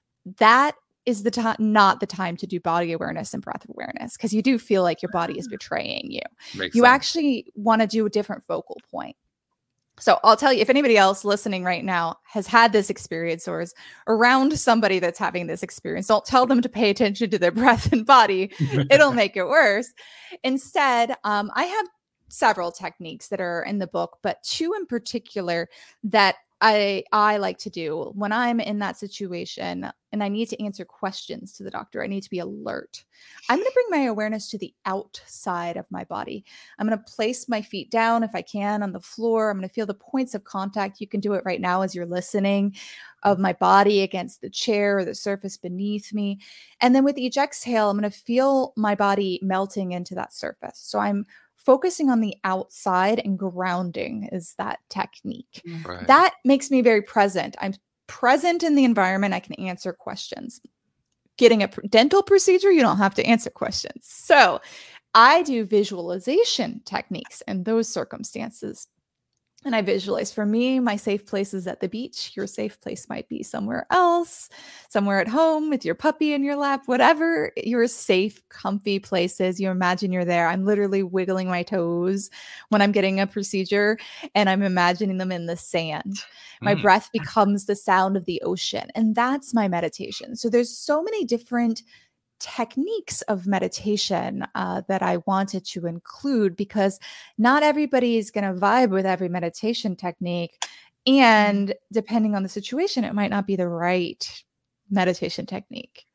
that is the time, not the time to do body awareness and breath awareness, because you do feel like your body is betraying you. Makes You sense. actually want to do a different focal point. So I'll tell you, if anybody else listening right now has had this experience or is around somebody that's having this experience, don't tell them to pay attention to their breath and body. It'll make it worse. Instead, um, I have several techniques that are in the book, but two in particular that I I like to do when I'm in that situation and I need to answer questions to the doctor. I need to be alert. I'm going to bring my awareness to the outside of my body. I'm going to place my feet down if I can on the floor. I'm going to feel the points of contact. You can do it right now as you're listening, of my body against the chair or the surface beneath me. And then with each exhale, I'm going to feel my body melting into that surface. So I'm focusing on the outside, and grounding is that technique. Right. That makes me very present. I'm present in the environment. I can answer questions. Getting a pr- dental procedure, you don't have to answer questions. So I do visualization techniques in those circumstances. And I visualize, for me, my safe place is at the beach. Your safe place might be somewhere else, somewhere at home with your puppy in your lap, whatever your safe, comfy place is. You imagine you're there. I'm literally wiggling my toes when I'm getting a procedure and I'm imagining them in the sand. My Mm. breath becomes the sound of the ocean. And that's my meditation. So there's so many different techniques of meditation uh, that I wanted to include, because not everybody is going to vibe with every meditation technique. And depending on the situation, it might not be the right meditation technique.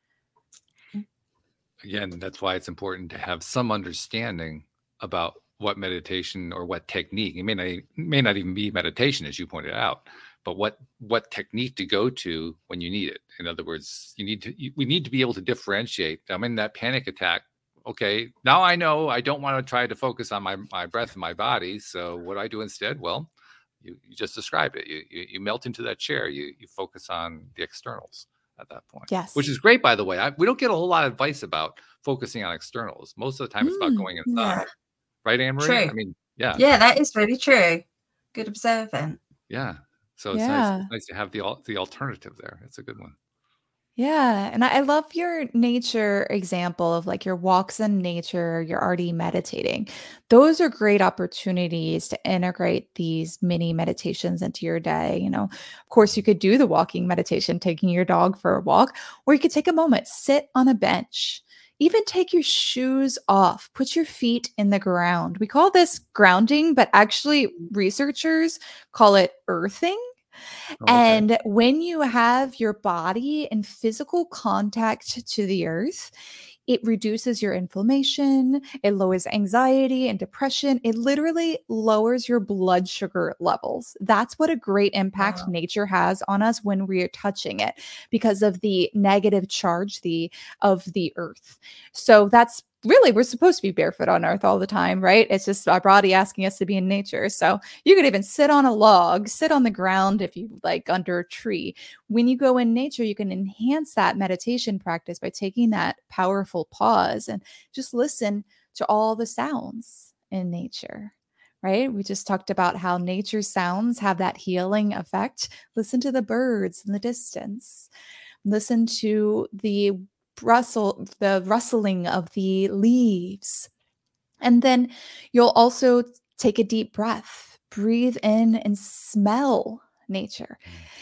Again, that's why it's important to have some understanding about what meditation or what technique. It may not, it may not even be meditation, as you pointed out, but what what technique to go to when you need it. In other words, you need to you, we need to be able to differentiate. I'm in that panic attack. Okay, now I know I don't want to try to focus on my my breath and my body. So what do I do instead? Well, you, you just described it. You, you you melt into that chair. You you focus on the externals at that point, Yes. which is great, by the way. I, we don't get a whole lot of advice about focusing on externals. Most of the time, it's about Mm, going inside. Yeah. Right, Anne Marie? True. I mean, yeah, Yeah, that is really true. Good observant. yeah. So it's nice, yeah. it's nice to have the al- the alternative there. It's a good one. Yeah. And I I love your nature example of like your walks in nature, you're already meditating. Those are great opportunities to integrate these mini meditations into your day. You know, of course, you could do the walking meditation, taking your dog for a walk, or you could take a moment, sit on a bench, even take your shoes off, put your feet in the ground. We call this grounding, but actually, researchers call it earthing. Oh, okay. And when you have your body in physical contact to the earth, it reduces your inflammation, it lowers anxiety and depression, it literally lowers your blood sugar levels. That's what a great impact Wow. nature has on us when we are touching it, because of the negative charge the of the earth. So that's really, we're supposed to be barefoot on earth all the time, right? It's just our body asking us to be in nature. So you could even sit on a log, sit on the ground if you like, under a tree. When you go in nature, you can enhance that meditation practice by taking that powerful pause and just listen to all the sounds in nature. Right? We just talked about how nature sounds have that healing effect. Listen to the birds in the distance. Listen to the rustle, the rustling of the leaves. And then you'll also take a deep breath, breathe in and smell nature.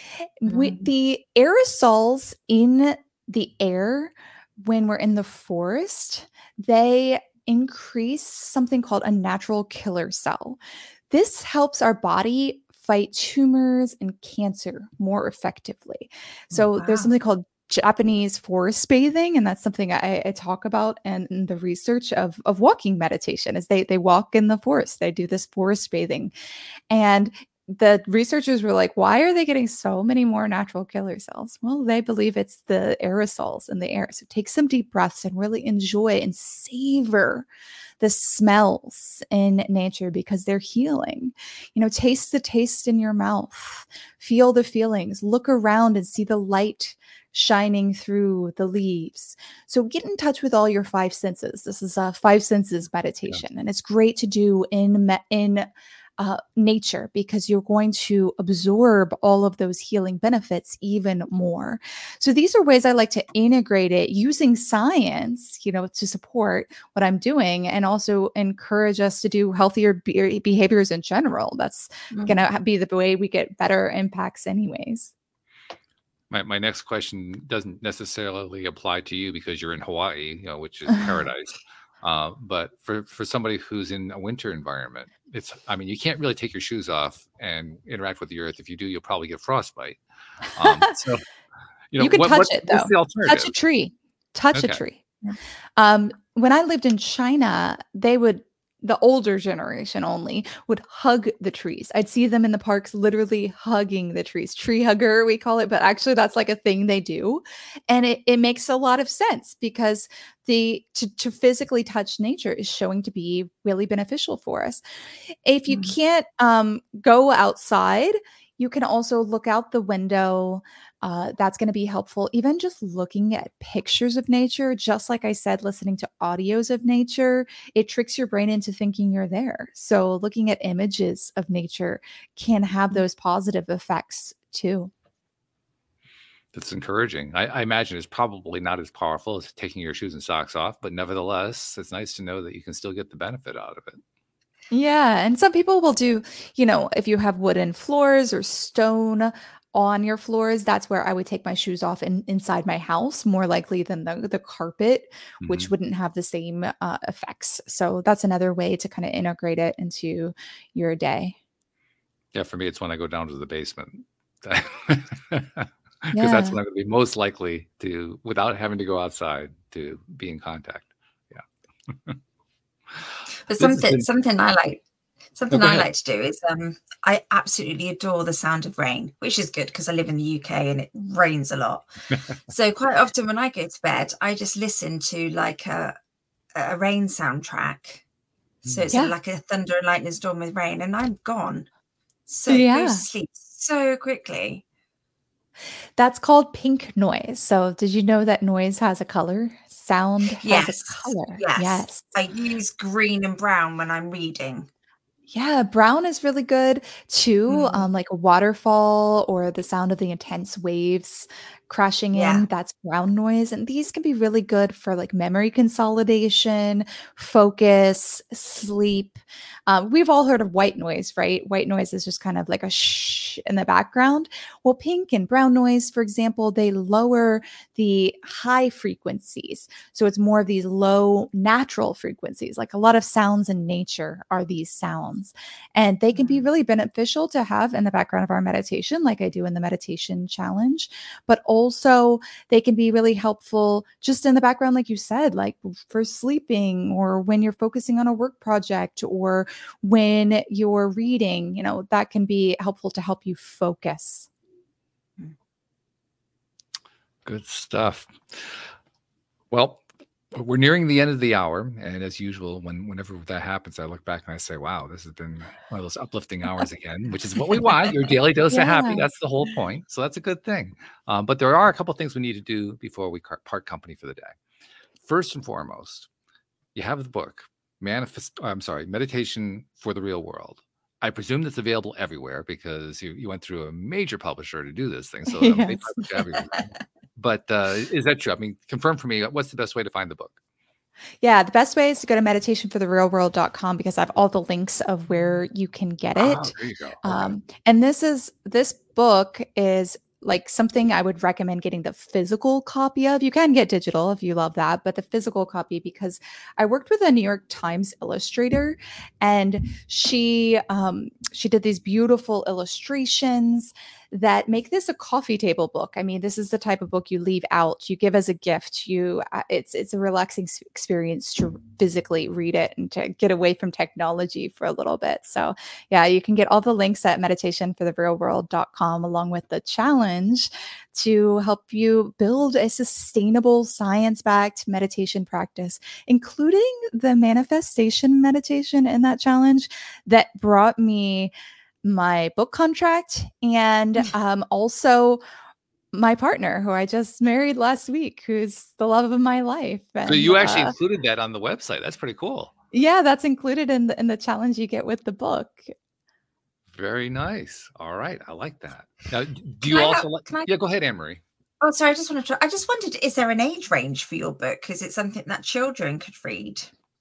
We, Mm. the aerosols in the air when we're in the forest, they increase something called a natural killer cell. This helps our body fight tumors and cancer more effectively. So there's Wow. something called Japanese forest bathing, and that's something I, I talk about in, in the research of, of walking meditation. Is they they walk in the forest, they do this forest bathing, and the researchers were like, why are they getting so many more natural killer cells? Well, they believe it's the aerosols in the air. So take some deep breaths and really enjoy and savor the smells in nature, because they're healing. You know, taste the taste in your mouth, feel the feelings, look around and see the light shining through the leaves. So get in touch with all your five senses. This is a five senses Yeah. meditation, and it's great to do in me- in uh, nature, because you're going to absorb all of those healing benefits even more. So these are ways I like to integrate it using science, you know, to support what I'm doing, and also encourage us to do healthier be- behaviors in general. That's Mm. going to be the way we get better impacts anyways. My my next question doesn't necessarily apply to you because you're in Hawaii, you know, which is paradise. Uh, but for for somebody who's in a winter environment, it's I mean, you can't really take your shoes off and interact with the earth. If you do, you'll probably get frostbite. Um, so you know You can what touch what it what's though. the Touch a alternative? tree. Touch a Okay. tree. Um, when I lived in China, they would, the older generation only, would hug the trees. I'd see them in the parks literally hugging the trees. Tree hugger, we call it, but actually that's like a thing they do. And it, it makes a lot of sense, because the to, to physically touch nature is showing to be really beneficial for us. If you Mm. can't um, go outside, you can also look out the window. Uh, that's going to be helpful. Even just looking at pictures of nature, just like I said, listening to audios of nature, it tricks your brain into thinking you're there. So, looking at images of nature can have those positive effects too. That's encouraging. I, I imagine it's probably not as powerful as taking your shoes and socks off, but nevertheless, it's nice to know that you can still get the benefit out of it. Yeah, and some people will do, you know, if you have wooden floors or stone, on your floors, that's where I would take my shoes off in, inside my house, more likely than the, the carpet, which Mhm. wouldn't have the same uh, effects. So that's another way to kind of integrate it into your day. Yeah, for me, it's when I go down to the basement. Because that's Yeah. when I'm going to be most likely to, without having to go outside, to be in contact. Yeah. But This has something been, something I like no, something go I ahead. like to do is um I absolutely adore the sound of rain, which is good because I live in the U K and it rains a lot. So quite often when I go to bed, I just listen to like a a rain soundtrack. So it's Yeah. like a thunder and lightning storm with rain, and I'm gone. So go to Yeah. sleep so quickly. That's called pink noise. So did you know that noise has a color? Sound has a Yes, color. yes. Yes. I use green and brown when I'm reading. Yeah, brown is really good too. Mm, Um, like a waterfall or the sound of the intense waves crashing yeah. in, that's brown noise. And these can be really good for like memory consolidation, focus, sleep. Um, we've all heard of white noise, right? White noise is just kind of like a shh in the background. Well, pink and brown noise, for example, they lower the high frequencies. So it's more of these low natural frequencies. Like a lot of sounds in nature are these sounds. And they can be Mm. really beneficial to have in the background of our meditation, like I do in the meditation challenge. But also, they can be really helpful just in the background, like you said, like for sleeping or when you're focusing on a work project or when you're reading. You know, that can be helpful to help you focus. Good stuff. Well, we're nearing the end of the hour, and as usual, when whenever that happens, I look back and I say, "Wow, this has been one of those uplifting hours again," which is what we want. Your daily dose of happy. Yeah. That's the whole point. So that's a good thing. Um, but there are a couple things we need to do before we car- part company for the day. First and foremost, you have the book, Manifest. I'm sorry, Meditation for the Real World. I presume that's available everywhere because you, you went through a major publisher to do this thing, so that they Yes. publish everywhere. But uh, is that true? I mean, confirm for me. What's the best way to find the book? Yeah, the best way is to go to meditation for the real world dot com because I have all the links of where you can get Oh, it. there you go. Okay. Um, and this is this book is like something I would recommend getting the physical copy of. You can get digital if you love that, but the physical copy because I worked with a New York Times illustrator and she um, she did these beautiful illustrations that make this a coffee table book. I mean, this is the type of book you leave out, you give as a gift. You, uh, it's it's a relaxing s- experience to physically read it and to get away from technology for a little bit. So, yeah, you can get all the links at meditation for the real world dot com along with the challenge to help you build a sustainable science-backed meditation practice, including the manifestation meditation in that challenge that brought me my book contract and um, also my partner who I just married last week, who's the love of my life. So And you actually uh, included that on the website. That's pretty cool. yeah, that's included in the in the challenge you get with the book. Very nice. All right. I like that. Now, d- do Can you I have also like? can I Yeah, go ahead, Anne Marie. Oh, sorry, I just wanted to I just wondered, is there an age range for your book? Is it something that children could read?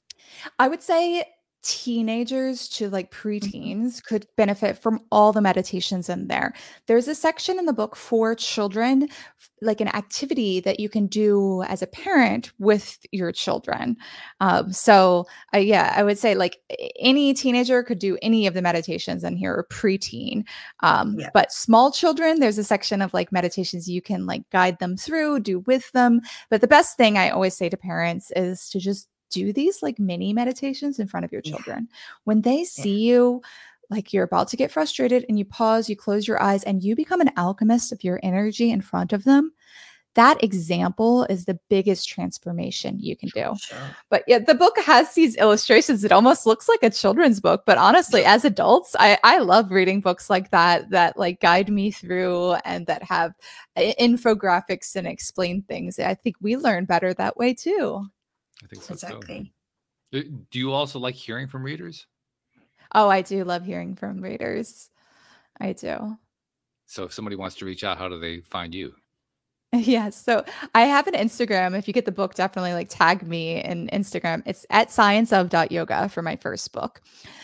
I would say teenagers to like Mhm. preteens could benefit from all the meditations in there. There's a section in the book for children, f- like an activity that you can do as a parent with your children. Um, so, uh, yeah, I would say like a- any teenager could do any of the meditations in here, or preteen. Um, Yeah. but small children, there's a section of like meditations you can like guide them through, do with them. But the best thing I always say to parents is to just do these like mini meditations in front of your Yeah. children. When they Yeah. see you like you're about to get frustrated and you pause, you close your eyes, and you become an alchemist of your energy in front of them, that example is the biggest transformation you can do. Sure. But yeah, the book has these illustrations. It almost looks like a children's book. But honestly, as adults, I, I love reading books like that, that like guide me through and that have uh, infographics and explain things. I think we learn better that way too. I think so too. Exactly. Uh, Do you also like hearing from readers? Oh, I do love hearing from readers. I do. So if somebody wants to reach out, how do they find you? Yes. So I have an Instagram. If you get the book, definitely like tag me in Instagram. It's at science of dot yoga for my first book.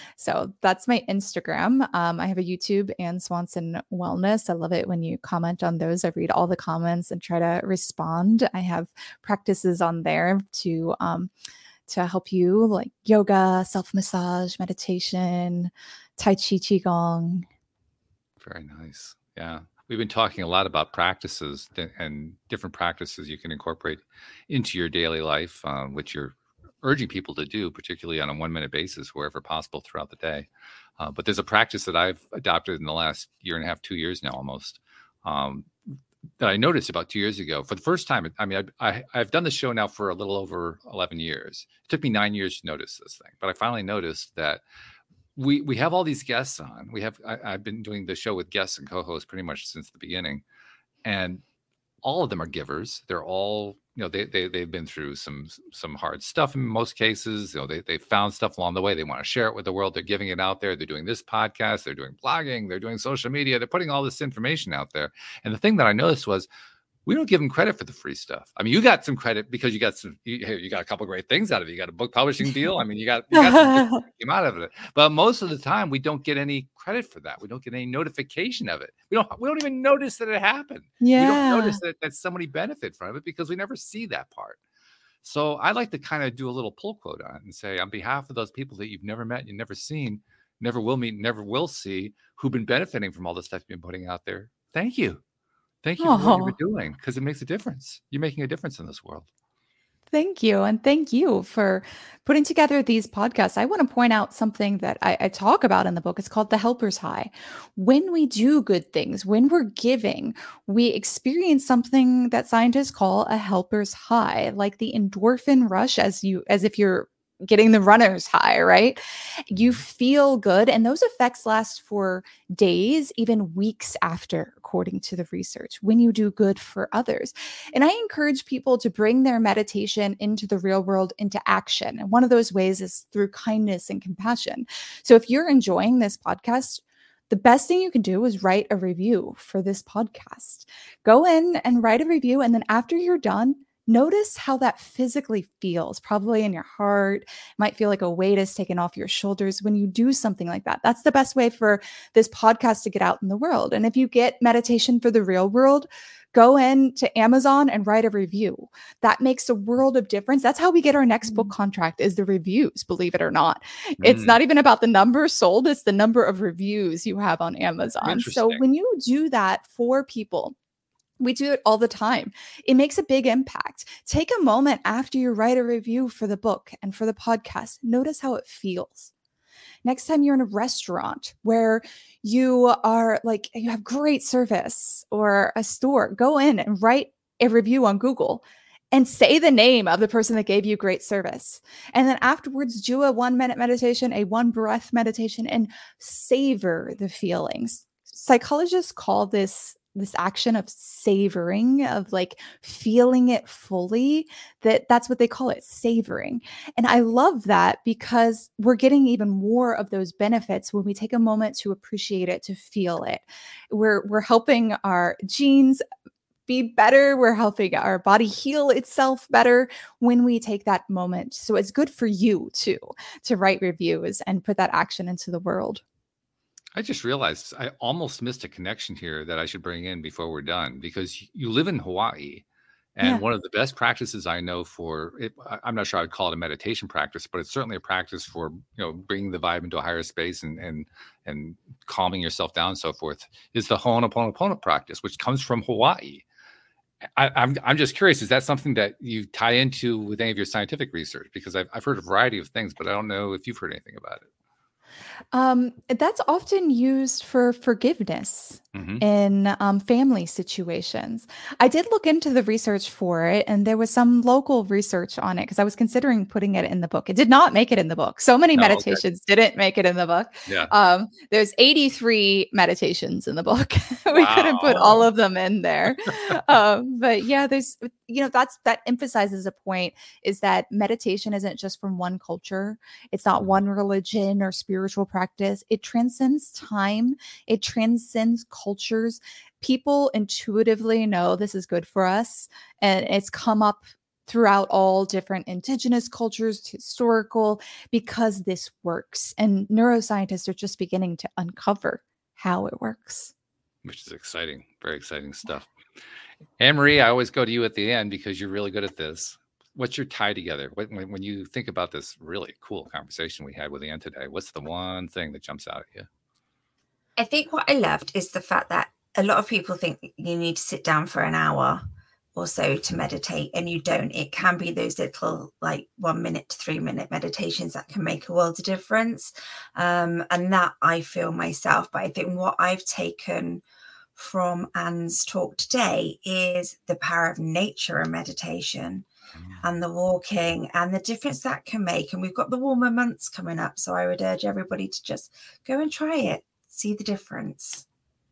So that's my Instagram. Um, I have a YouTube and Swanson Wellness. I love it when you comment on those. I read all the comments and try to respond. I have practices on there to um, to help you, like yoga, self massage, meditation, Tai Chi, Qigong. Very nice. Yeah. We've been talking a lot about practices th- and different practices you can incorporate into your daily life, uh, which you're urging people to do, particularly on a one minute basis, wherever possible throughout the day. Uh, but there's a practice that I've adopted in the last year and a half, two years now almost, um, that I noticed about two years ago for the first time. I mean, I, I, I've done the show now for a little over eleven years. It took me nine years to notice this thing, but I finally noticed that we we have all these guests on. We have I, I've been doing the show with guests and co-hosts pretty much since the beginning, and all of them are givers. They're all, you know, they they they've been through some some hard stuff in most cases. You know, they they found stuff along the way. They want to share it with the world. They're giving it out there. They're doing this podcast. They're doing blogging. They're doing social media. They're putting all this information out there. And the thing that I noticed was, we don't give them credit for the free stuff. I mean, you got some credit because you got some, you, hey, you got a couple great things out of it. You got a book publishing deal. I mean, you got, you got some good stuff that came out of it. But most of the time, we don't get any credit for that. We don't get any notification of it. We don't, we don't even notice that it happened. Yeah. We don't notice that, that somebody benefit from it because we never see that part. So I like to kind of do a little pull quote on it and say, on behalf of those people that you've never met, you've never seen, never will meet, never will see, who've been benefiting from all the stuff you've been putting out there, thank you. Thank you for what you've Oh, been doing, because it makes a difference. You're making a difference in this world. thank you. And thank you for putting together these podcasts. I want to point out something that I, I talk about in the book. It's called the helper's high. When we do good things, when we're giving, we experience something that scientists call a helper's high, like the endorphin rush, as you as if you're getting the runner's high, right? You feel good. And those effects last for days, even weeks after, according to the research, when you do good for others. And I encourage people to bring their meditation into the real world, into action. And one of those ways is through kindness and compassion. So if you're enjoying this podcast, the best thing you can do is write a review for this podcast. Go in and write a review. And then after you're done, notice how that physically feels, probably in your heart. It might feel like a weight is taken off your shoulders when you do something like that. That's the best way for this podcast to get out in the world. And if you get meditation for the real world, go in to Amazon and write a review. That makes a world of difference. That's how we get our next book contract, is the reviews, believe it or not. Mm. It's not even about the number sold, it's the number of reviews you have on Amazon. So when you do that for people, we do it all the time. It makes a big impact. Take a moment after you write a review for the book and for the podcast. Notice how it feels. Next time you're in a restaurant where you are like, you have great service, or a store, go in and write a review on Google and say the name of the person that gave you great service. And then afterwards, do a one minute meditation, a one breath meditation, and savor the feelings. Psychologists call this this action of savoring, of like feeling it fully, that that's what they call it, savoring. And I love that because we're getting even more of those benefits when we take a moment to appreciate it, to feel it. We're we're helping our genes be better. We're helping our body heal itself better when we take that moment. So it's good for you too, to write reviews and put that action into the world. I just realized I almost missed a connection here that I should bring in before we're done, because you live in Hawaii. And Yeah. one of the best practices I know for it, I- I'm not sure I'd call it a meditation practice, but it's certainly a practice for, you know, bringing the vibe into a higher space and and and calming yourself down and so forth, is the Ho'onoponopono practice, which comes from Hawaii. I, I'm I'm just curious, is that something that you tie into with any of your scientific research? Because I've I've heard a variety of things, but I don't know if you've heard anything about it. Um, that's often used for forgiveness Mm-hmm. in um, family situations. I did look into the research for it, and there was some local research on it because I was considering putting it in the book. It did not make it in the book. So many Oh, okay. meditations didn't make it in the book. Yeah. Um, there's eighty-three meditations in the book. We couldn't put Wow. all of them in there. um, but yeah, there's you know, that's, that emphasizes a point, is that meditation isn't just from one culture. It's not one religion or spiritual practice. It transcends time. It transcends cultures. People intuitively know this is good for us. And it's come up throughout all different indigenous cultures, historical, because this works. And neuroscientists are just beginning to uncover how it works. Which is exciting. Very exciting stuff. Anne-Marie, I always go to you at the end because you're really good at this. What's your tie together? When, when you think about this really cool conversation we had with Anne today, what's the one thing that jumps out at you? I think what I loved is the fact that a lot of people think you need to sit down for an hour or so to meditate, and you don't. It can be those little like one minute to three minute meditations that can make a world of difference. Um, and that I feel myself. But I think what I've taken from Anne's talk today is the power of nature and meditation and the walking and the difference that can make. And we've got the warmer months coming up. So I would urge everybody to just go and try it, see the difference.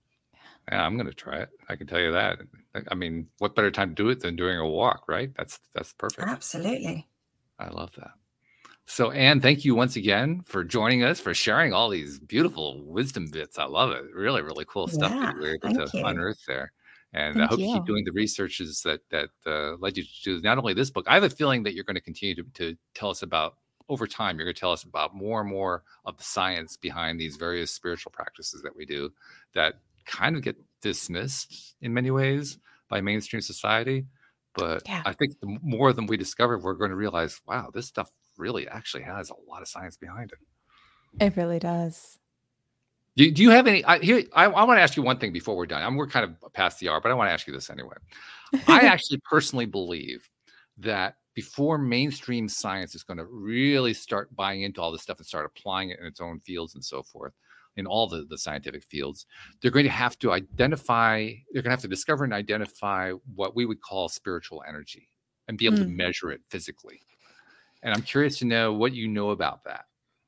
Yeah, I'm going to try it. I can tell you that. I mean, what better time to do it than during a walk, right? That's that's perfect. Absolutely. I love that. So, Anne, thank you once again for joining us, for sharing all these beautiful wisdom bits. I love it. Really, really cool stuff Yeah, that you were able thank to you. unearth there. And Thank I hope you. you. keep doing the researches that that uh, led you to do not only this book. I have a feeling that you're going to continue to, to tell us about, over time, you're going to tell us about more and more of the science behind these various spiritual practices that we do that kind of get dismissed in many ways by mainstream society. But Yeah. I think the more than we discover, we're going to realize, wow, this stuff really actually has a lot of science behind it. It really does. Do, do you have any? I, here, I, I want to ask you one thing before we're done. I'm, we're kind of past the hour, but I want to ask you this anyway. I actually personally believe that before mainstream science is going to really start buying into all this stuff and start applying it in its own fields and so forth, in all the, the scientific fields, they're going to have to identify, they're going to have to discover and identify what we would call spiritual energy and be able Mm. to measure it physically. And I'm curious to know what you know about that.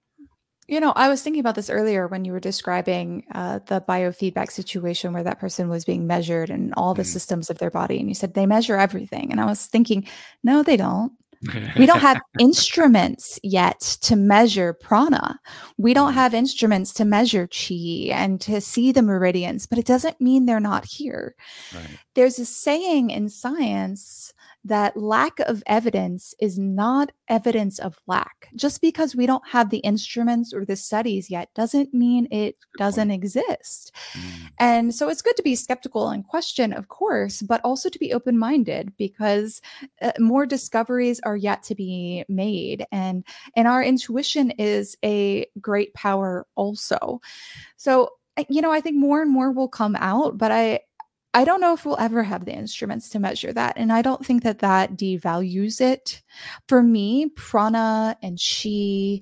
You know, I was thinking about this earlier when you were describing uh, the biofeedback situation where that person was being measured and all the Mm. systems of their body. And you said they measure everything. And I was thinking, no, they don't. We don't have instruments yet to measure prana. We don't have instruments to measure chi and to see the meridians, but it doesn't mean they're not here. Right. There's a saying in science that lack of evidence is not evidence of lack. Just because we don't have the instruments or the studies yet doesn't mean it doesn't point. exist. Mm. And so it's good to be skeptical and question, of course, but also to be open-minded, because uh, more discoveries are yet to be made. And, and our intuition is a great power also. So, you know, I think more and more will come out, but I, I don't know if we'll ever have the instruments to measure that. And I don't think that that devalues it. For me, prana and chi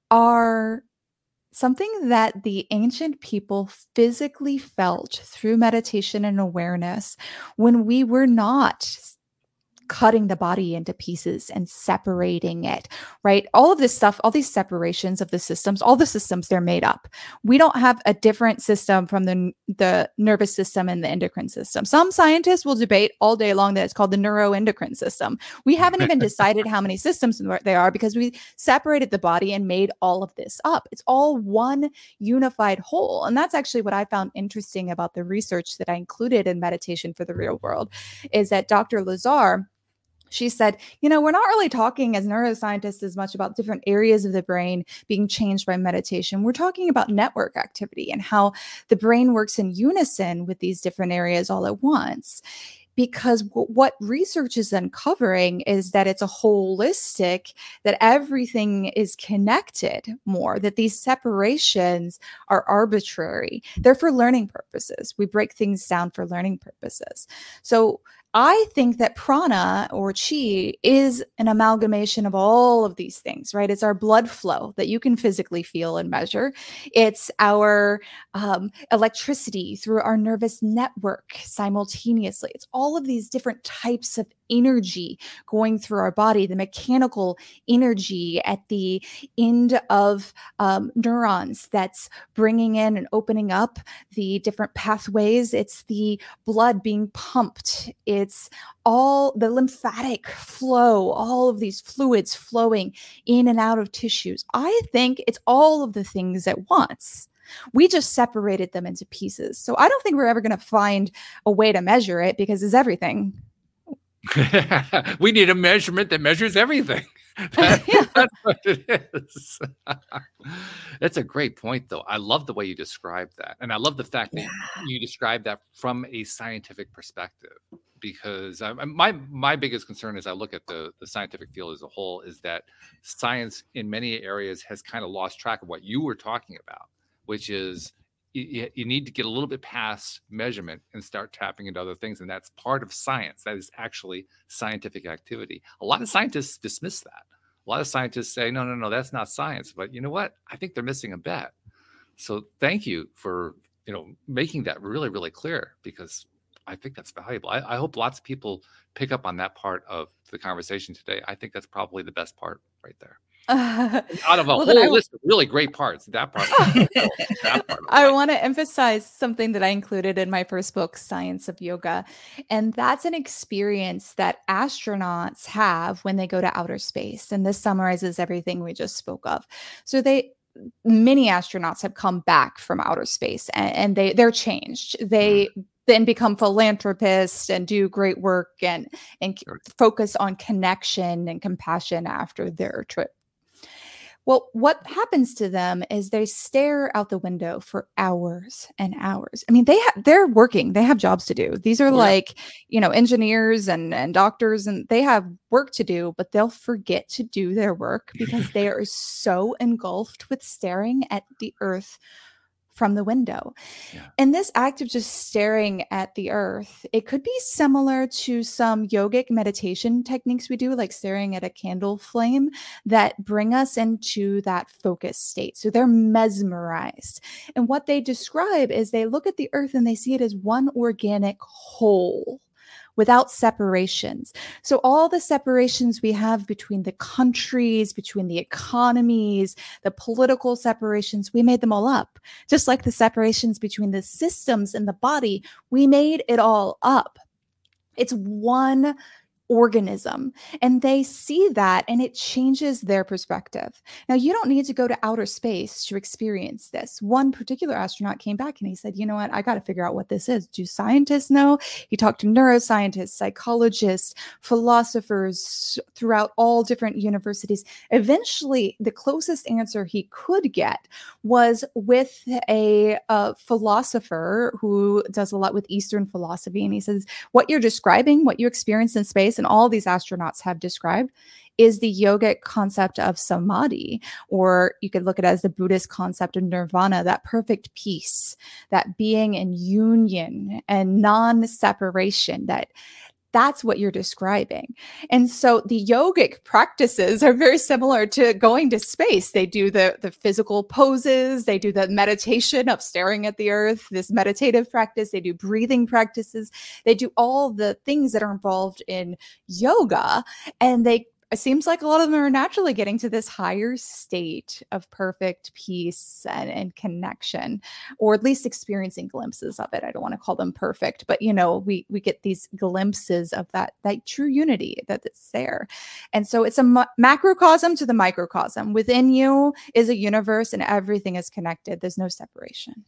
are something that the ancient people physically felt through meditation and awareness when we were not cutting the body into pieces and separating it, right? All of this stuff, all these separations of the systems, all the systems, they're made up. We don't have a different system from the, the nervous system and the endocrine system. Some scientists will debate all day long that it's called the neuroendocrine system. We haven't even decided how many systems there are because we separated the body and made all of this up. It's all one unified whole. And that's actually what I found interesting about the research that I included in Meditation for the Real World, is that Doctor Lazar, she said, you know, we're not really talking as neuroscientists as much about different areas of the brain being changed by meditation. We're talking about network activity and how the brain works in unison with these different areas all at once. Because w- what research is uncovering is that it's a holistic, that everything is connected more, that these separations are arbitrary. They're for learning purposes. We break things down for learning purposes. So I think that prana or chi is an amalgamation of all of these things, right? It's our blood flow that you can physically feel and measure. It's our um, electricity through our nervous network simultaneously. It's all of these different types of energy going through our body, the mechanical energy at the end of um, neurons that's bringing in and opening up the different pathways. It's the blood being pumped. It's all the lymphatic flow, all of these fluids flowing in and out of tissues. I think it's all of the things at once. We just separated them into pieces. So I don't think we're ever going to find a way to measure it because it's everything. We need a measurement that measures everything. That, Yeah. That's what it is. That's a great point, though. I love the way you describe that. And I love the fact that Yeah. you describe that from a scientific perspective. Because I, my my biggest concern as I look at the, the scientific field as a whole is that science in many areas has kind of lost track of what you were talking about, which is you, you need to get a little bit past measurement and start tapping into other things. And that's part of science. That is actually scientific activity. A lot of scientists dismiss that. A lot of scientists say, no, no, no, that's not science. But you know what? I think they're missing a bet. So thank you for, you know, making that really, really clear, because I think that's valuable. I, I hope lots of people pick up on that part of the conversation today. I think that's probably the best part right there. Uh, Out of a well, then whole I, list of really great parts, that part, that part I like. want to emphasize something that I included in my first book, Science of Yoga. And that's an experience that astronauts have when they go to outer space. And this summarizes everything we just spoke of. So they many astronauts have come back from outer space and, and they they're changed. They mm. then become philanthropists and do great work and and sure. focus on connection and compassion after their trip. Well, what happens to them is they stare out the window for hours and hours. I mean, they ha- they're working. They have jobs to do. These are oh, like, yeah. you know, engineers and, and doctors, and they have work to do, but they'll forget to do their work because they are so engulfed with staring at the earth from the window. Yeah. And this act of just staring at the earth, it could be similar to some yogic meditation techniques we do, like staring at a candle flame, that bring us into that focused state. So they're mesmerized. And what they describe is they look at the earth and they see it as one organic whole, without separations. So all the separations we have between the countries, between the economies, the political separations, we made them all up. Just like the separations between the systems and the body, we made it all up. It's one organism, and they see that, and it changes their perspective. Now, you don't need to go to outer space to experience this. One particular astronaut came back and he said, you know what, I got to figure out what this is. Do scientists know? He talked to neuroscientists, psychologists, philosophers throughout all different universities. Eventually, the closest answer he could get was with a, a philosopher who does a lot with Eastern philosophy. And he says, what you're describing, what you experience in space, and all these astronauts have described, is the yogic concept of samadhi, or you could look at it as the Buddhist concept of nirvana, that perfect peace, that being in union and non-separation, that that's what you're describing. And so the yogic practices are very similar to going to space. They do the, the physical poses, they do the meditation of staring at the earth, this meditative practice, they do breathing practices, they do all the things that are involved in yoga, and they it seems like a lot of them are naturally getting to this higher state of perfect peace and, and connection, or at least experiencing glimpses of it. I don't want to call them perfect, but you know, we we get these glimpses of that that true unity that's there. And so it's a ma- macrocosm to the microcosm. Within you is a universe, and everything is connected. There's no separation.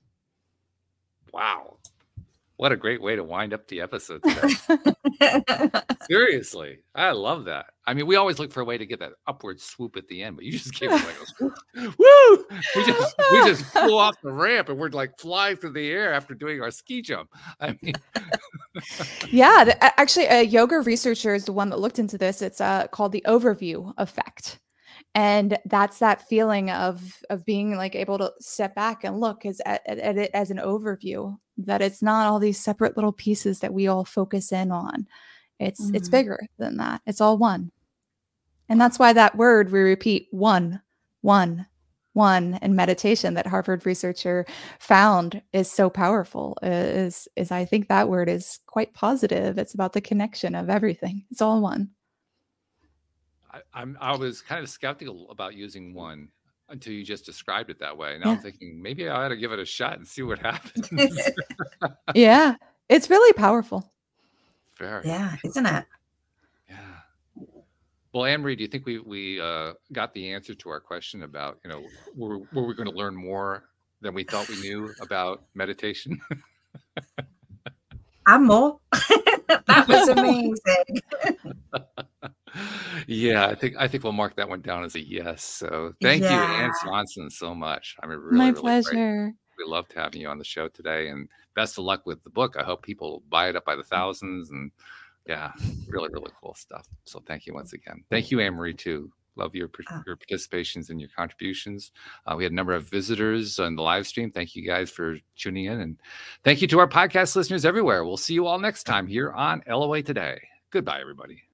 Wow. What a great way to wind up the episode today. Seriously, I love that. I mean, we always look for a way to get that upward swoop at the end, but you just gave it like a swoop. Woo! We just we just flew off the ramp and we're like flying through the air after doing our ski jump. I mean, yeah, the, actually, a yoga researcher is the one that looked into this. It's uh, called the overview effect. And that's that feeling of of being like able to step back and look as at, at it as an overview, that it's not all these separate little pieces that we all focus in on. It's mm-hmm. it's bigger than that. It's all one. And that's why that word we repeat, one, one, one in meditation that Harvard researcher found is so powerful is is I think that word is quite positive. It's about the connection of everything. It's all one. I, I'm I was kind of skeptical about using one until you just described it that way. Now Yeah. I'm thinking maybe I ought to give it a shot and see what happens. Yeah, it's really powerful. Very. Yeah, isn't it? Yeah. Well, Anne-Marie, do you think we we uh, got the answer to our question about, you know, were, were we going to learn more than we thought we knew about meditation? And more. That was amazing. Yeah, I think I think we'll mark that one down as a yes. So thank you, Yeah. Ann Swanson, so much. I mean, really, My really great. pleasure. We loved having you on the show today, and best of luck with the book. I hope people buy it up by the thousands, and yeah, really, really cool stuff. So thank you once again. Thank you, Anne-Marie, too. Love your Oh. your participations and your contributions. Uh, we had a number of visitors on the live stream. Thank you guys for tuning in, and thank you to our podcast listeners everywhere. We'll see you all next time here on L O A Today. Goodbye, everybody.